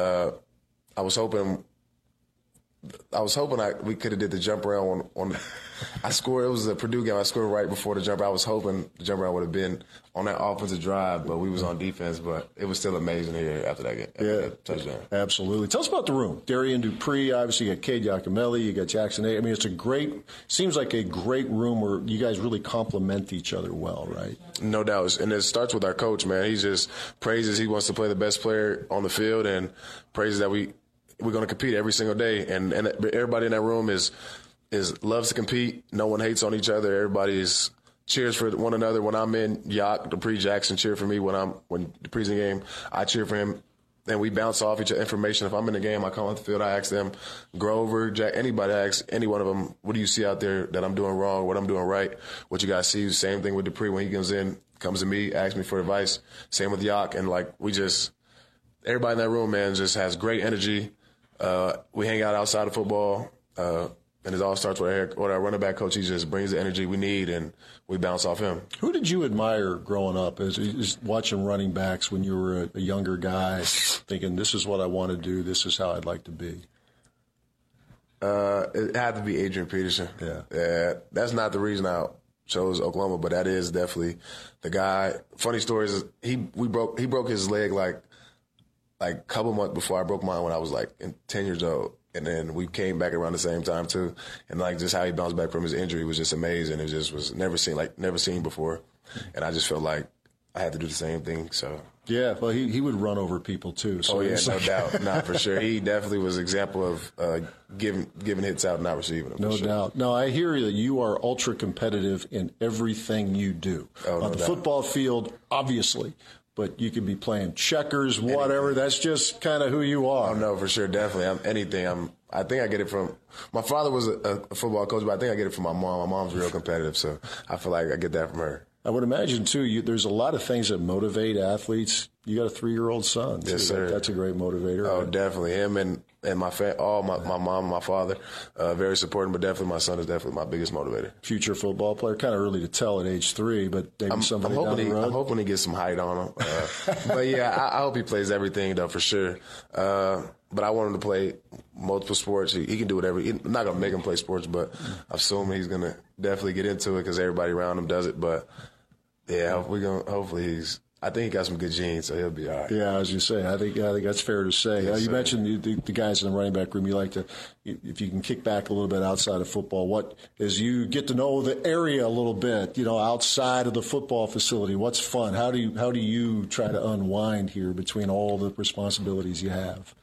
I was hoping we could have did the jump around on I scored. It was a Purdue game. I scored right before the jump. I was hoping the jump around would have been on that offensive drive, but we was on defense. But it was still amazing here after that game. That touchdown. Absolutely. Tell us about the room. Darian Dupree, obviously you got Cade Giacomelli, you got Jackson A. I mean, seems like a great room where you guys really complement each other well, right? No doubt. And it starts with our coach, man. He just praises he wants to play the best player on the field and praises that we're going to compete every single day. And everybody in that room is loves to compete. No one hates on each other. Everybody cheers for one another. When I'm in, Dupree, Jackson cheer for me. When Dupree's in the game, I cheer for him. And we bounce off each other information. If I'm in the game, I come off the field, I ask them, Grover, Jack, anybody asks any one of them, what do you see out there that I'm doing wrong, what I'm doing right, what you guys see? Same thing with Dupree when he comes to me, asks me for advice. Same with Yak. And everybody in that room, man, just has great energy. We hang out outside of football. And it all starts with our running back coach. He just brings the energy we need, and we bounce off him. Who did you admire growing up as watching running backs when you were a younger guy, thinking, this is what I want to do, this is how I'd like to be? It had to be Adrian Peterson. Yeah. That's not the reason I chose Oklahoma, but that is definitely the guy. Funny story is he broke his leg like a couple months before I broke mine when I was 10 years old. And then we came back around the same time too, and just how he bounced back from his injury was just amazing. It just was never seen before, and I just felt like I had to do the same thing. So yeah, well, he would run over people too. So no doubt, not for sure. He definitely was an example of giving hits out and not receiving them. No doubt. No, I hear that you are ultra competitive in everything you do on the football field, obviously. But you could be playing checkers, whatever. That's just kind of who you are. Oh, no, for sure. Definitely. I think I get it from – my father was a football coach, but I think I get it from my mom. My mom's real competitive, so I feel like I get that from her. I would imagine, too, there's a lot of things that motivate athletes. You got a 3-year-old son. Yes, sir. That's a great motivator. Oh, definitely. Him and my mom and my father, very supporting, but definitely my son is definitely my biggest motivator. Future football player. Kind of early to tell at age 3, but maybe somebody down the road. I'm hoping he gets some height on him. But, yeah, I hope he plays everything, though, for sure. But I want him to play multiple sports. He can do whatever. I'm not going to make him play sports, but I assume he's going to definitely get into it because everybody around him does it. But, yeah, hopefully I think he got some good genes, so he'll be all right. Yeah, as you say, I think that's fair to say. Yes, you mentioned the guys in the running back room. You like to, if you can kick back a little bit outside of football, as you get to know the area a little bit, outside of the football facility, what's fun? How do you try to unwind here between all the responsibilities you have?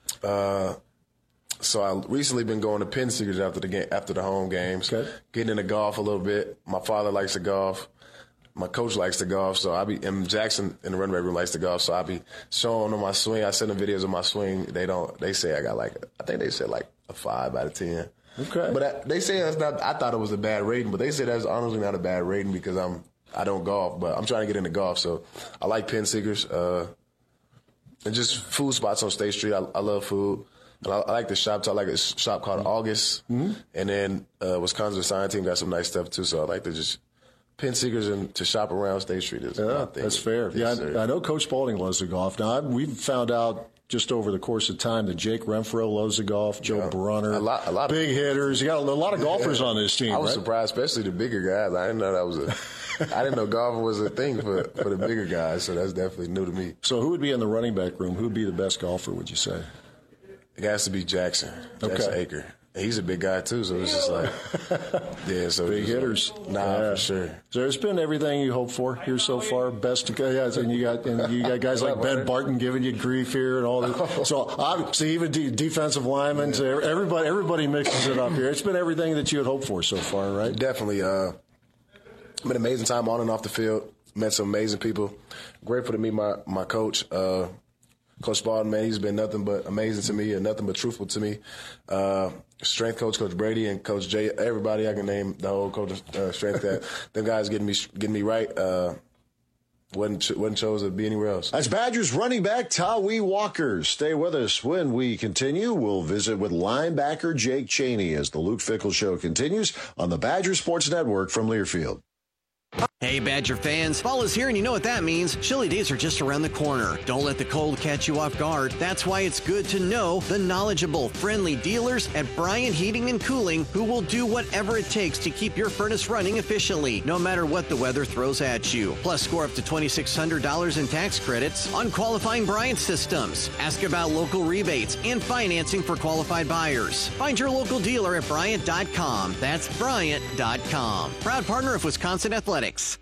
So I recently been going to Penn Seekers after the home games, getting into golf a little bit. My father likes to golf. My coach likes to golf, so and Jackson in the running back room likes to golf, so I be showing them my swing. I send them videos of my swing. They say I got I think they said a 5 out of 10. Okay. But they say that's not, I thought it was a bad rating, but they say that's honestly not a bad rating because I don't golf, but I'm trying to get into golf, so I like Penn Seekers, and just food spots on State Street. I love food. And I like the shop. I like a shop called August, and then Wisconsin Science Team got some nice stuff too, so I like to just Penn Seekers and to shop around State Street is my thing. That's fair. Yes, I know Coach Spalding loves to golf. Now, we've found out just over the course of time that Jake Renfro loves to golf, Joe Brunner, a lot big hitters. You got a lot of golfers on this team. I was surprised, especially the bigger guys. I didn't know I didn't know golf was a thing for the bigger guys, so that's definitely new to me. So who would be in the running back room? Who would be the best golfer, would you say? It has to be Jackson Aker. He's a big guy too, so it's just so big hitters. For sure. So there's been everything you hoped for here so far. Best, and you got guys like Ben Barton giving you grief here and all that. So obviously even defensive linemen, everybody mixes it up here. It's been everything that you had hoped for so far, right? Definitely. Been an amazing time on and off the field. Met some amazing people. Grateful to meet my coach. Coach Spalding, man, he's been nothing but amazing to me and nothing but truthful to me. Strength coach, Coach Brady, and Coach Jay, everybody I can name, the whole coach strength, that them guys getting me right. Wasn't chose to be anywhere else. That's Badgers running back Tawee Walker. Stay with us. When we continue, we'll visit with linebacker Jake Chaney as the Luke Fickell Show continues on the Badger Sports Network from Learfield. Hey, Badger fans, fall is here and you know what that means. Chilly days are just around the corner. Don't let the cold catch you off guard. That's why it's good to know the knowledgeable, friendly dealers at Bryant Heating and Cooling who will do whatever it takes to keep your furnace running efficiently, no matter what the weather throws at you. Plus, score up to $2,600 in tax credits on qualifying Bryant systems. Ask about local rebates and financing for qualified buyers. Find your local dealer at Bryant.com. That's Bryant.com. Proud partner of Wisconsin Athletics.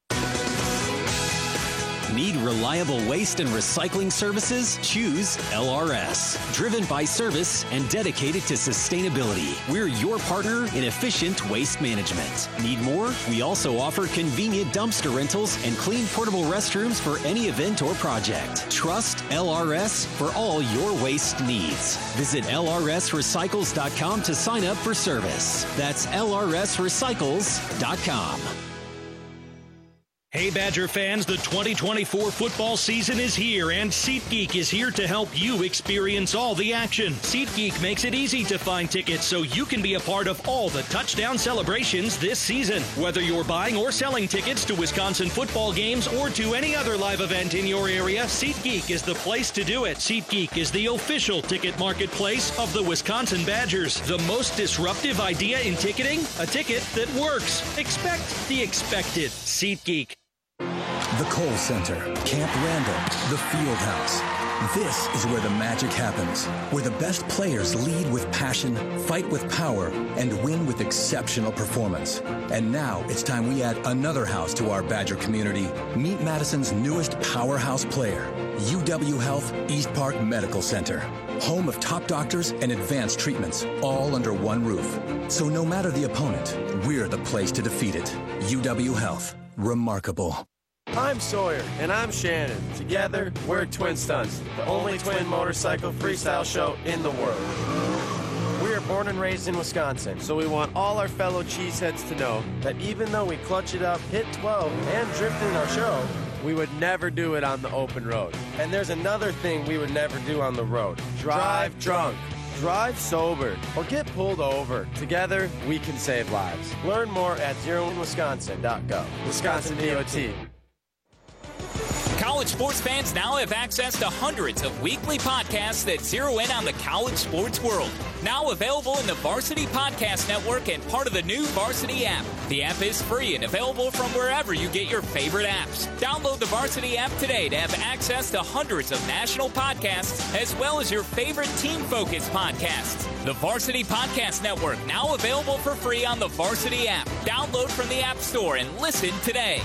Need reliable waste and recycling services? Choose LRS. Driven by service and dedicated to sustainability. We're your partner in efficient waste management. Need more? We also offer convenient dumpster rentals and clean portable restrooms for any event or project. Trust LRS for all your waste needs. Visit LRSrecycles.com to sign up for service. That's LRSrecycles.com. Hey, Badger fans, the 2024 football season is here, and SeatGeek is here to help you experience all the action. SeatGeek makes it easy to find tickets so you can be a part of all the touchdown celebrations this season. Whether you're buying or selling tickets to Wisconsin football games or to any other live event in your area, SeatGeek is the place to do it. SeatGeek is the official ticket marketplace of the Wisconsin Badgers. The most disruptive idea in ticketing? A ticket that works. Expect the expected. SeatGeek. The Kohl Center, Camp Randall, the Field House. This is where the magic happens, where the best players lead with passion, fight with power, and win with exceptional performance. And now it's time we add another house to our Badger community. Meet Madison's newest powerhouse player, UW Health East Park Medical Center. Home of top doctors and advanced treatments, all under one roof. So no matter the opponent, we're the place to defeat it. UW Health. Remarkable. I'm Sawyer. And I'm Shannon. Together, we're Twin Stunts, the only twin motorcycle freestyle show in the world. We are born and raised in Wisconsin, so we want all our fellow cheeseheads to know that even though we clutch it up, hit 12, and drift in our show, we would never do it on the open road. And there's another thing we would never do on the road. Drive drunk. Drive sober or get pulled over. Together, we can save lives. Learn more at zeroinwisconsin.gov. Wisconsin DOT. College sports fans now have access to hundreds of weekly podcasts that zero in on the college sports world. Now available in the Varsity Podcast Network and part of the new Varsity app. The app is free and available from wherever you get your favorite apps. Download the Varsity app today to have access to hundreds of national podcasts as well as your favorite team-focused podcasts. The Varsity Podcast Network, now available for free on the Varsity app. Download from the App Store and listen today.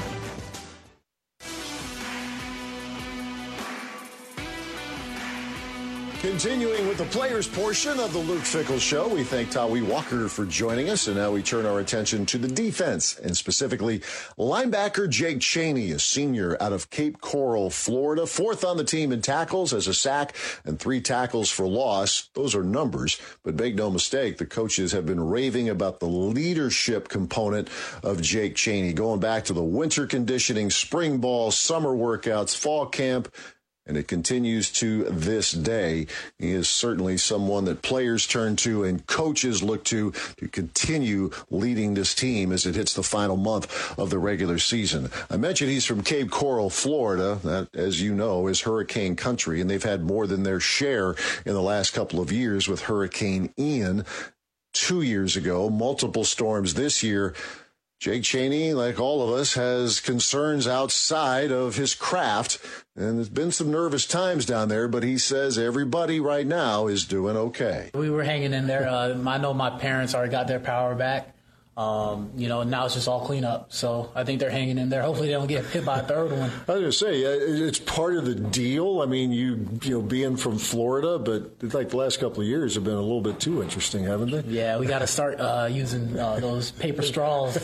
Continuing with the players portion of the Luke Fickell Show, we thank Tawi Walker for joining us, and now we turn our attention to the defense, and specifically linebacker Jake Chaney, a senior out of Cape Coral, Florida, fourth on the team in tackles as a sack and 3 tackles for loss. Those are numbers, but make no mistake, the coaches have been raving about the leadership component of Jake Chaney, going back to the winter conditioning, spring ball, summer workouts, fall camp, and it continues to this day. He is certainly someone that players turn to and coaches look to continue leading this team as it hits the final month of the regular season. I mentioned he's from Cape Coral, Florida. That, as you know, is hurricane country, and they've had more than their share in the last couple of years with Hurricane Ian 2 years ago, multiple storms this year. Jake Chaney, like all of us, has concerns outside of his craft, and there's been some nervous times down there, but he says everybody right now is doing okay. We were hanging in there. I know my parents already got their power back. Now it's just all cleanup. So I think they're hanging in there. Hopefully they don't get hit by a third one. I was going to say, it's part of the deal. I mean, you being from Florida, but like the last couple of years have been a little bit too interesting, haven't they? Yeah, we got to start using those paper straws.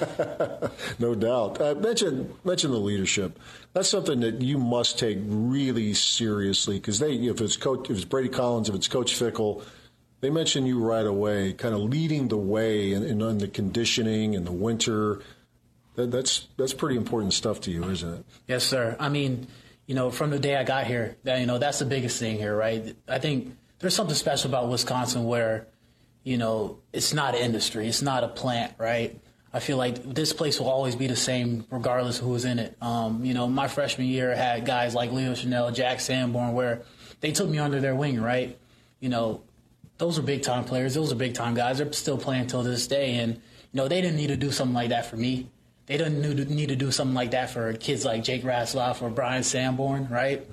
No doubt. Mention the leadership. That's something that you must take really seriously, because if it's Brady Collins, if it's Coach Fickell, they mentioned you right away, kind of leading the way in the conditioning and the winter. That's pretty important stuff to you, isn't it? Yes, sir. I mean, from the day I got here, that's the biggest thing here, right? I think there's something special about Wisconsin where, it's not an industry. It's not a plant, right? I feel like this place will always be the same regardless of who's in it. My freshman year had guys like Leo Chanel, Jack Sanborn, where they took me under their wing, right? Those are big-time players. Those are big-time guys. They're still playing till this day. And, they didn't need to do something like that for me. They didn't need to do something like that for kids like Jake Rasloff or Brian Sanborn, right?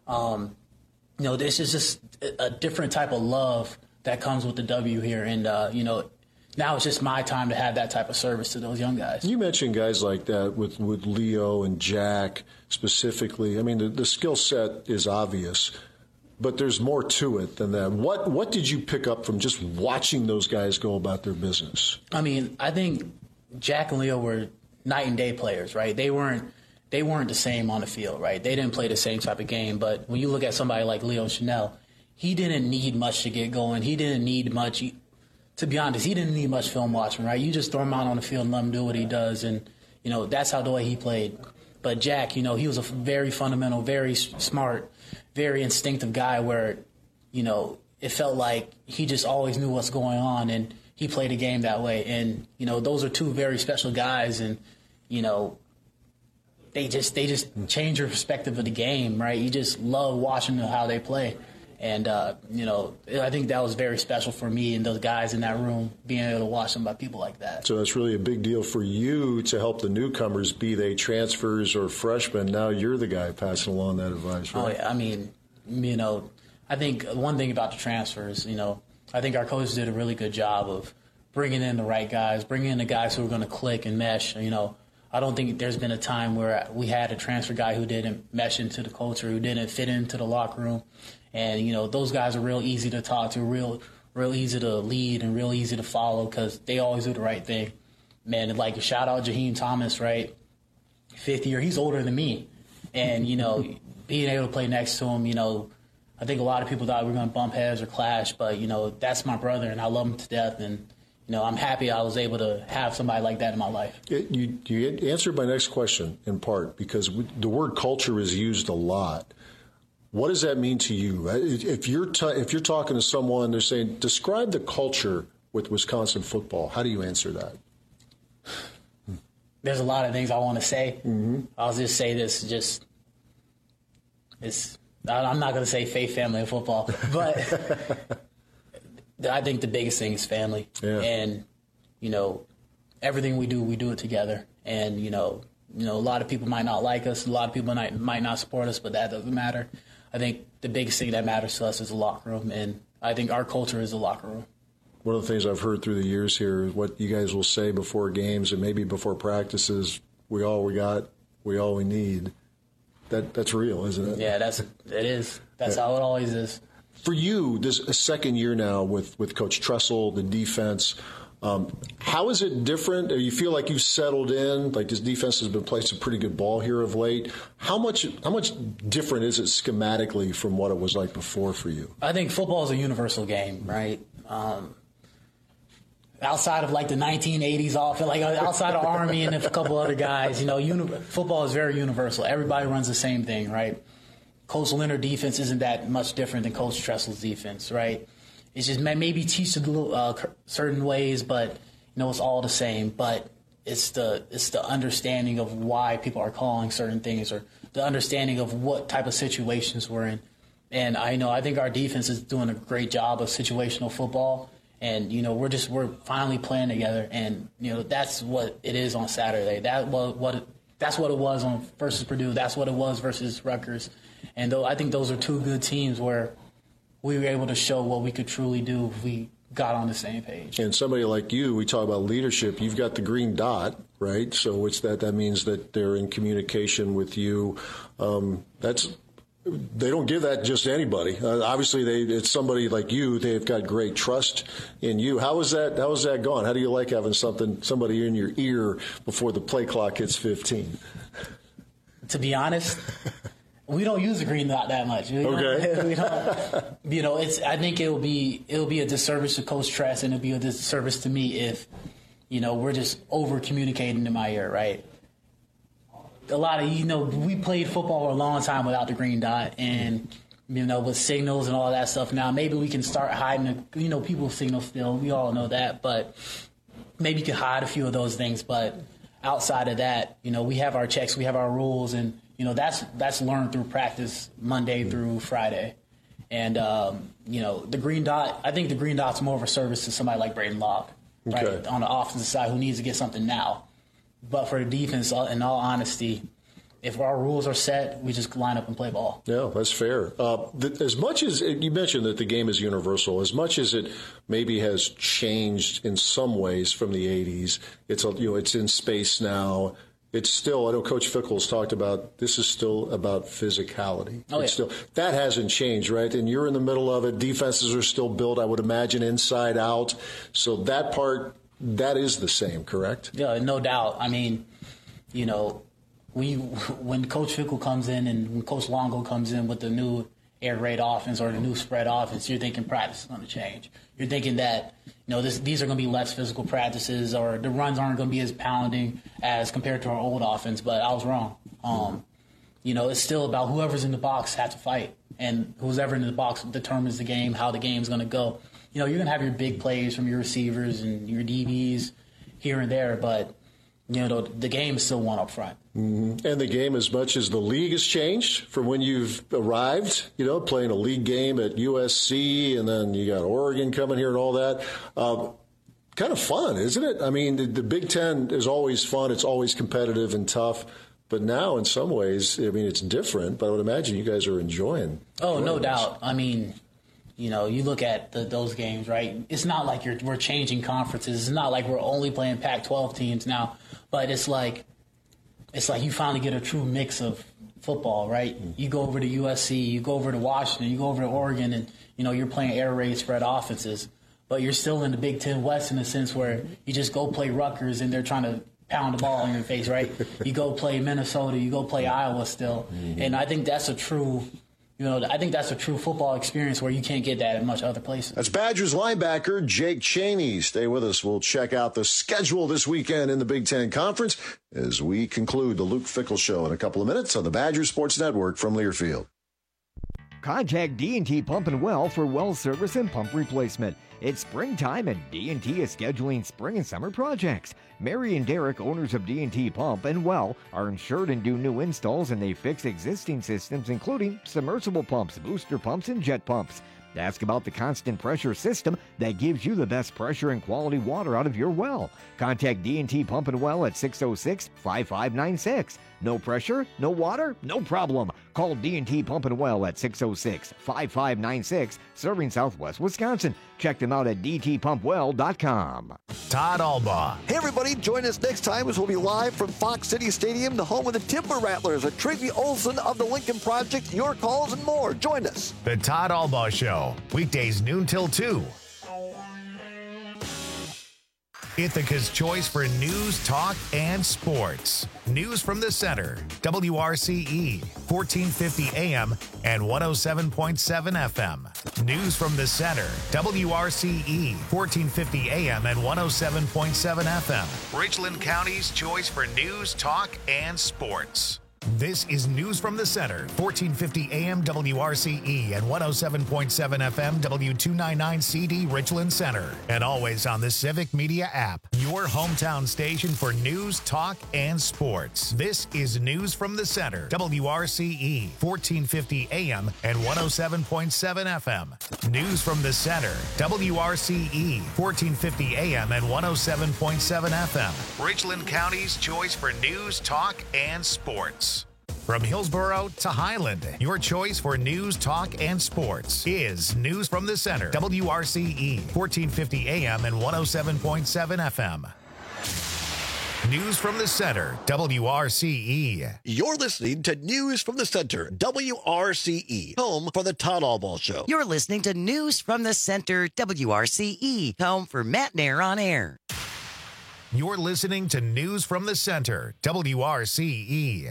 This is just a different type of love that comes with the W here. And, now it's just my time to have that type of service to those young guys. You mentioned guys like that with Leo and Jack specifically. I mean, the skill set is obvious. But there's more to it than that. What did you pick up from just watching those guys go about their business? I mean, I think Jack and Leo were night and day players, right? They weren't the same on the field, right? They didn't play the same type of game. But when you look at somebody like Leo Chanel, he didn't need much to get going. He didn't need much. To be honest, he didn't need much film watching, right? You just throw him out on the field and let him do what he does. And, that's how the way he played. But Jack, he was a very fundamental, very smart, very instinctive guy where, it felt like he just always knew what's going on and he played a game that way. And, those are two very special guys and, they just change your perspective of the game, right? You just love watching how they play. And, I think that was very special for me and those guys in that room, being able to watch them by people like that. So it's really a big deal for you to help the newcomers, be they transfers or freshmen. Now you're the guy passing along that advice, right? Oh, yeah. I mean, I think one thing about the transfers, I think our coaches did a really good job of bringing in the right guys, bringing in the guys who are going to click and mesh. I don't think there's been a time where we had a transfer guy who didn't mesh into the culture, who didn't fit into the locker room. And, those guys are real easy to talk to, real easy to lead and real easy to follow because they always do the right thing. Man, like, shout out Jaheim Thomas, right? 5th year, he's older than me. And, being able to play next to him, I think a lot of people thought we were going to bump heads or clash, but, that's my brother, and I love him to death, and, I'm happy I was able to have somebody like that in my life. You answered my next question in part, because the word culture is used a lot. What does that mean to you? If you're talking to someone, they're saying, describe the culture with Wisconsin football. How do you answer that? There's a lot of things I want to say. Mm-hmm. I'll just say this, I'm not going to say faith, family, and football, but I think the biggest thing is family. Yeah. And, everything we do it together. And, a lot of people might not like us. A lot of people might not support us, but that doesn't matter. I think the biggest thing that matters to us is the locker room, and I think our culture is the locker room. One of the things I've heard through the years here is what you guys will say before games and maybe before practices, we all we got, we all we need. That's real, isn't it? Yeah, it is. That's how it always is. For you, this a second year now with Coach Tressel, the defense, how is it different? Do you feel like you've settled in? Like this defense has been playing some pretty good ball here of late. How much different is it schematically from what it was like before for you? I think football is a universal game, right? Outside of like the 1980s, outside of Army and a couple other guys, football is very universal. Everybody runs the same thing, right? Coach Leonard defense isn't that much different than Coach Tressel's defense, right? It's just maybe teach certain ways, but it's all the same. But it's the understanding of why people are calling certain things, or the understanding of what type of situations we're in. And I think our defense is doing a great job of situational football. And we're finally playing together, and that's what it is on Saturday. That's what it was on versus Purdue. That's what it was versus Rutgers. And I think those are two good teams where we were able to show what we could truly do if we got on the same page. And somebody like you, we talk about leadership. You've got the green dot, right? So that means that they're in communication with you. They don't give that just to anybody. Obviously, it's somebody like you. They've got great trust in you. How is that gone? How do you like having somebody in your ear before the play clock hits 15? To be honest, we don't use the green dot that much. We don't. I think it'll be a disservice to Coach Tress, and it'll be a disservice to me if we're just over communicating in my ear, right? A lot of, we played football for a long time without the green dot, and, with signals and all that stuff. Now, maybe we can start hiding, people signal still. We all know that, but maybe you can hide a few of those things. But outside of that, we have our checks, we have our rules, and, that's learned through practice Monday through Friday. And, the green dot, I think the green dot's more of a service to somebody like Braden Locke, right, on the offensive side, who needs to get something now. But for the defense, in all honesty, if our rules are set, we just line up and play ball. Yeah, that's fair. As much as you mentioned that the game is universal, as much as it maybe has changed in some ways from the 80s, it's in space now. It's still, I know Coach Fickle's talked about, this is still about physicality. That hasn't changed, right? And you're in the middle of it. Defenses are still built, I would imagine, inside out. So that part, that is the same, correct? Yeah, no doubt. I mean, when Coach Fickle comes in and when Coach Longo comes in with the new air raid offense or the new spread offense, you're thinking practice is going to change. You're thinking that, these are going to be less physical practices, or the runs aren't going to be as pounding as compared to our old offense. But I was wrong. It's still about whoever's in the box has to fight, and whoever in the box determines the game, how the game's going to go. You're going to have your big plays from your receivers and your DBs here and there, but, the game is still won up front. Mm-hmm. And the game, as much as the league has changed from when you've arrived, playing a league game at USC, and then you got Oregon coming here and all that. Kind of fun, isn't it? I mean, the Big Ten is always fun. It's always competitive and tough. But now, in some ways, it's different. But I would imagine you guys are enjoying. Oh, no doubt. I mean, you look at those games, right? It's not like we're changing conferences. It's not like we're only playing Pac-12 teams now. But it's like you finally get a true mix of football, right? You go over to USC, you go over to Washington, you go over to Oregon, and, you're playing air raid spread offenses. But you're still in the Big Ten West in the sense where you just go play Rutgers and they're trying to pound the ball in your face, right? You go play Minnesota, you go play Iowa still. Mm-hmm. And I think that's a true I think that's a true football experience where you can't get that at much other places. That's Badgers linebacker Jake Chaney. Stay with us. We'll check out the schedule this weekend in the Big Ten Conference as we conclude the Luke Fickell Show in a couple of minutes on the Badgers Sports Network from Learfield. Contact D&T Pump and Well for well service and pump replacement. It's springtime and D&T is scheduling spring and summer projects. Mary and Derek, owners of D&T Pump and Well, are insured and do new installs, and they fix existing systems including submersible pumps, booster pumps, and jet pumps. Ask about the constant pressure system that gives you the best pressure and quality water out of your well. Contact D&T Pump and Well at 606-5596. No pressure, no water, no problem. Call D&T Pump and Well at 606-5596, serving Southwest Wisconsin. Check them out at dtpumpwell.com. Todd Albaugh. Hey, everybody, join us next time as we'll be live from Fox City Stadium, the home of the Timber Rattlers, with Tracy Olson of the Lincoln Project, your calls, and more. Join us. The Todd Albaugh Show, weekdays noon till 2. Ithaca's choice for news, talk, and sports. News from the center, WRCE, 1450 AM and 107.7 FM. News from the center, WRCE, 1450 AM and 107.7 FM. Richland County's choice for news, talk, and sports. This is News from the Center, 1450 AM WRCE and 107.7 FM W299CD Richland Center. And always on the Civic Media app, your hometown station for news, talk, and sports. This is News from the Center, WRCE, 1450 AM and 107.7 FM. News from the Center, WRCE, 1450 AM and 107.7 FM. Richland County's choice for news, talk, and sports. From Hillsborough to Highland, your choice for news, talk, and sports is News from the Center, WRCE, 1450 AM and 107.7 FM. News from the Center, WRCE. You're listening to News from the Center, WRCE, home for the Todd Albaugh Show. You're listening to News from the Center, WRCE, home for Matt Nair on Air. You're listening to News from the Center, WRCE.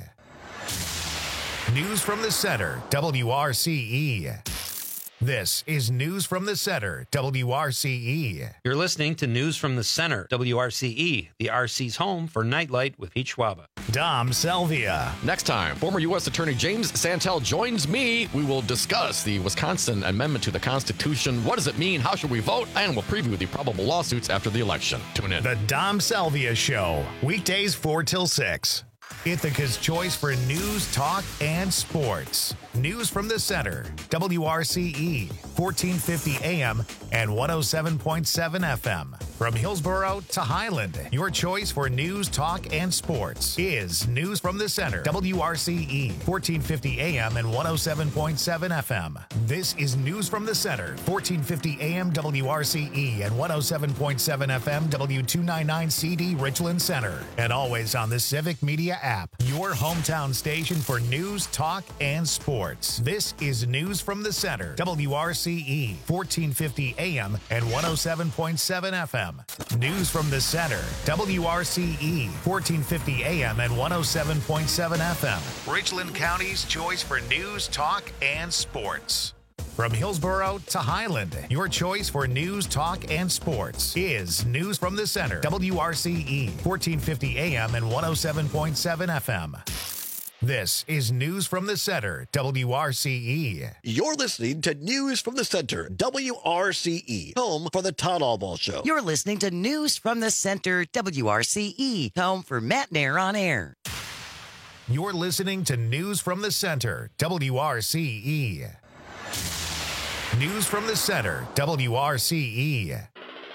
News from the Center, WRCE. This is News from the Center, WRCE. You're listening to News from the Center, WRCE, the RC's home for Nightlight with Pete Schwaba. Dom Selvia. Next time, former U.S. Attorney James Santel joins me. We will discuss the Wisconsin Amendment to the Constitution. What does it mean? How should we vote? And we'll preview the probable lawsuits after the election. Tune in. The Dom Selvia Show, weekdays 4 till 6. Ithaca's choice for news, talk, and sports. News from the Center, WRCE, 1450 AM and 107.7 FM. From Hillsborough to Highland, your choice for news, talk, and sports is News from the Center, WRCE, 1450 AM and 107.7 FM. This is News from the Center, 1450 AM WRCE and 107.7 FM W299CD Richland Center. And always on the Civic Media app, your hometown station for news, talk, and sports. This is News from the Center, WRCE, 1450 AM and 107.7 FM. News from the Center, WRCE, 1450 AM and 107.7 FM. Richland County's choice for news, talk, and sports. From Hillsborough to Highland, your choice for news, talk, and sports is News from the Center, WRCE, 1450 AM and 107.7 FM. This is News from the Center, WRCE. You're listening to News from the Center, WRCE, home for the Todd Albaugh Show. You're listening to News from the Center, WRCE, home for Matt Nair on Air. You're listening to News from the Center, WRCE. News from the Center, WRCE.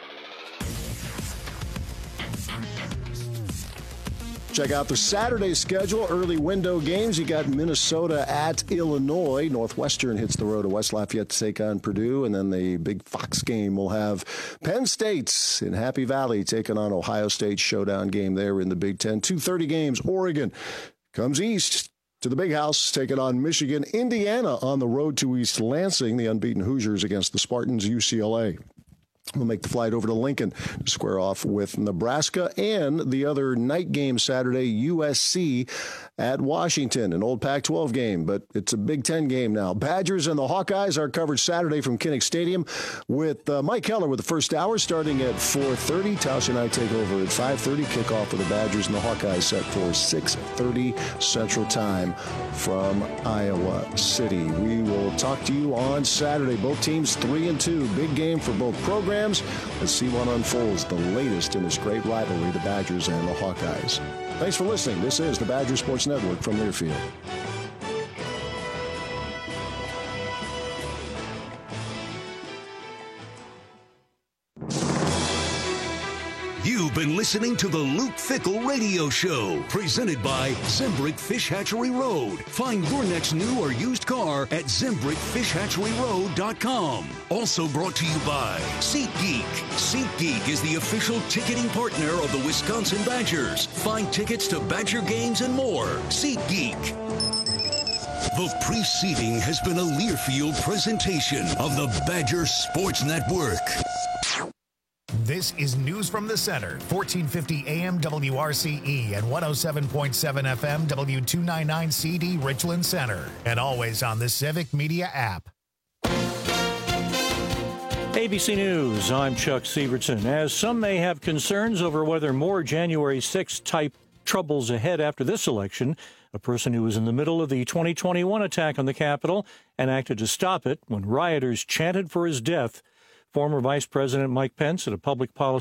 Check out the Saturday schedule. Early window games. You got Minnesota at Illinois. Northwestern hits the road to West Lafayette to take on Purdue. And then the big Fox game will have Penn State in Happy Valley taking on Ohio State. Showdown game there in the Big Ten. 2:30 games. Oregon comes east to the Big House, taking on Michigan. Indiana on the road to East Lansing. The unbeaten Hoosiers against the Spartans. UCLA We'll make the flight over to Lincoln to square off with Nebraska, and the other night game Saturday, USC at Washington, an old Pac-12 game, but it's a Big Ten game now. Badgers and the Hawkeyes are covered Saturday from Kinnick Stadium with Mike Heller with the first hour starting at 4:30. Tausch and I take over at 5:30. Kickoff for the Badgers and the Hawkeyes set for 6:30 Central Time from Iowa City. We will talk to you on Saturday. Both teams 3-2. Big game for both programs. Let's see what unfolds, the latest in this great rivalry, the Badgers and the Hawkeyes. Thanks for listening. This is the Badger Sports Network from Learfield. You've been listening to the Luke Fickell Radio Show, presented by Zimbrick Fish Hatchery Road. Find your next new or used car at ZimbrickFishHatcheryRoad.com. Also brought to you by SeatGeek. SeatGeek is the official ticketing partner of the Wisconsin Badgers. Find tickets to Badger games and more. SeatGeek. The preceding has been a Learfield presentation of the Badger Sports Network. This is News from the Center, 1450 AM WRCE and 107.7 FM W299CD Richland Center, and always on the Civic Media app. ABC News, I'm Chuck Sievertson. As some may have concerns over whether more January 6th type troubles ahead after this election, a person who was in the middle of the 2021 attack on the Capitol and acted to stop it when rioters chanted for his death, former Vice President Mike Pence at a public policy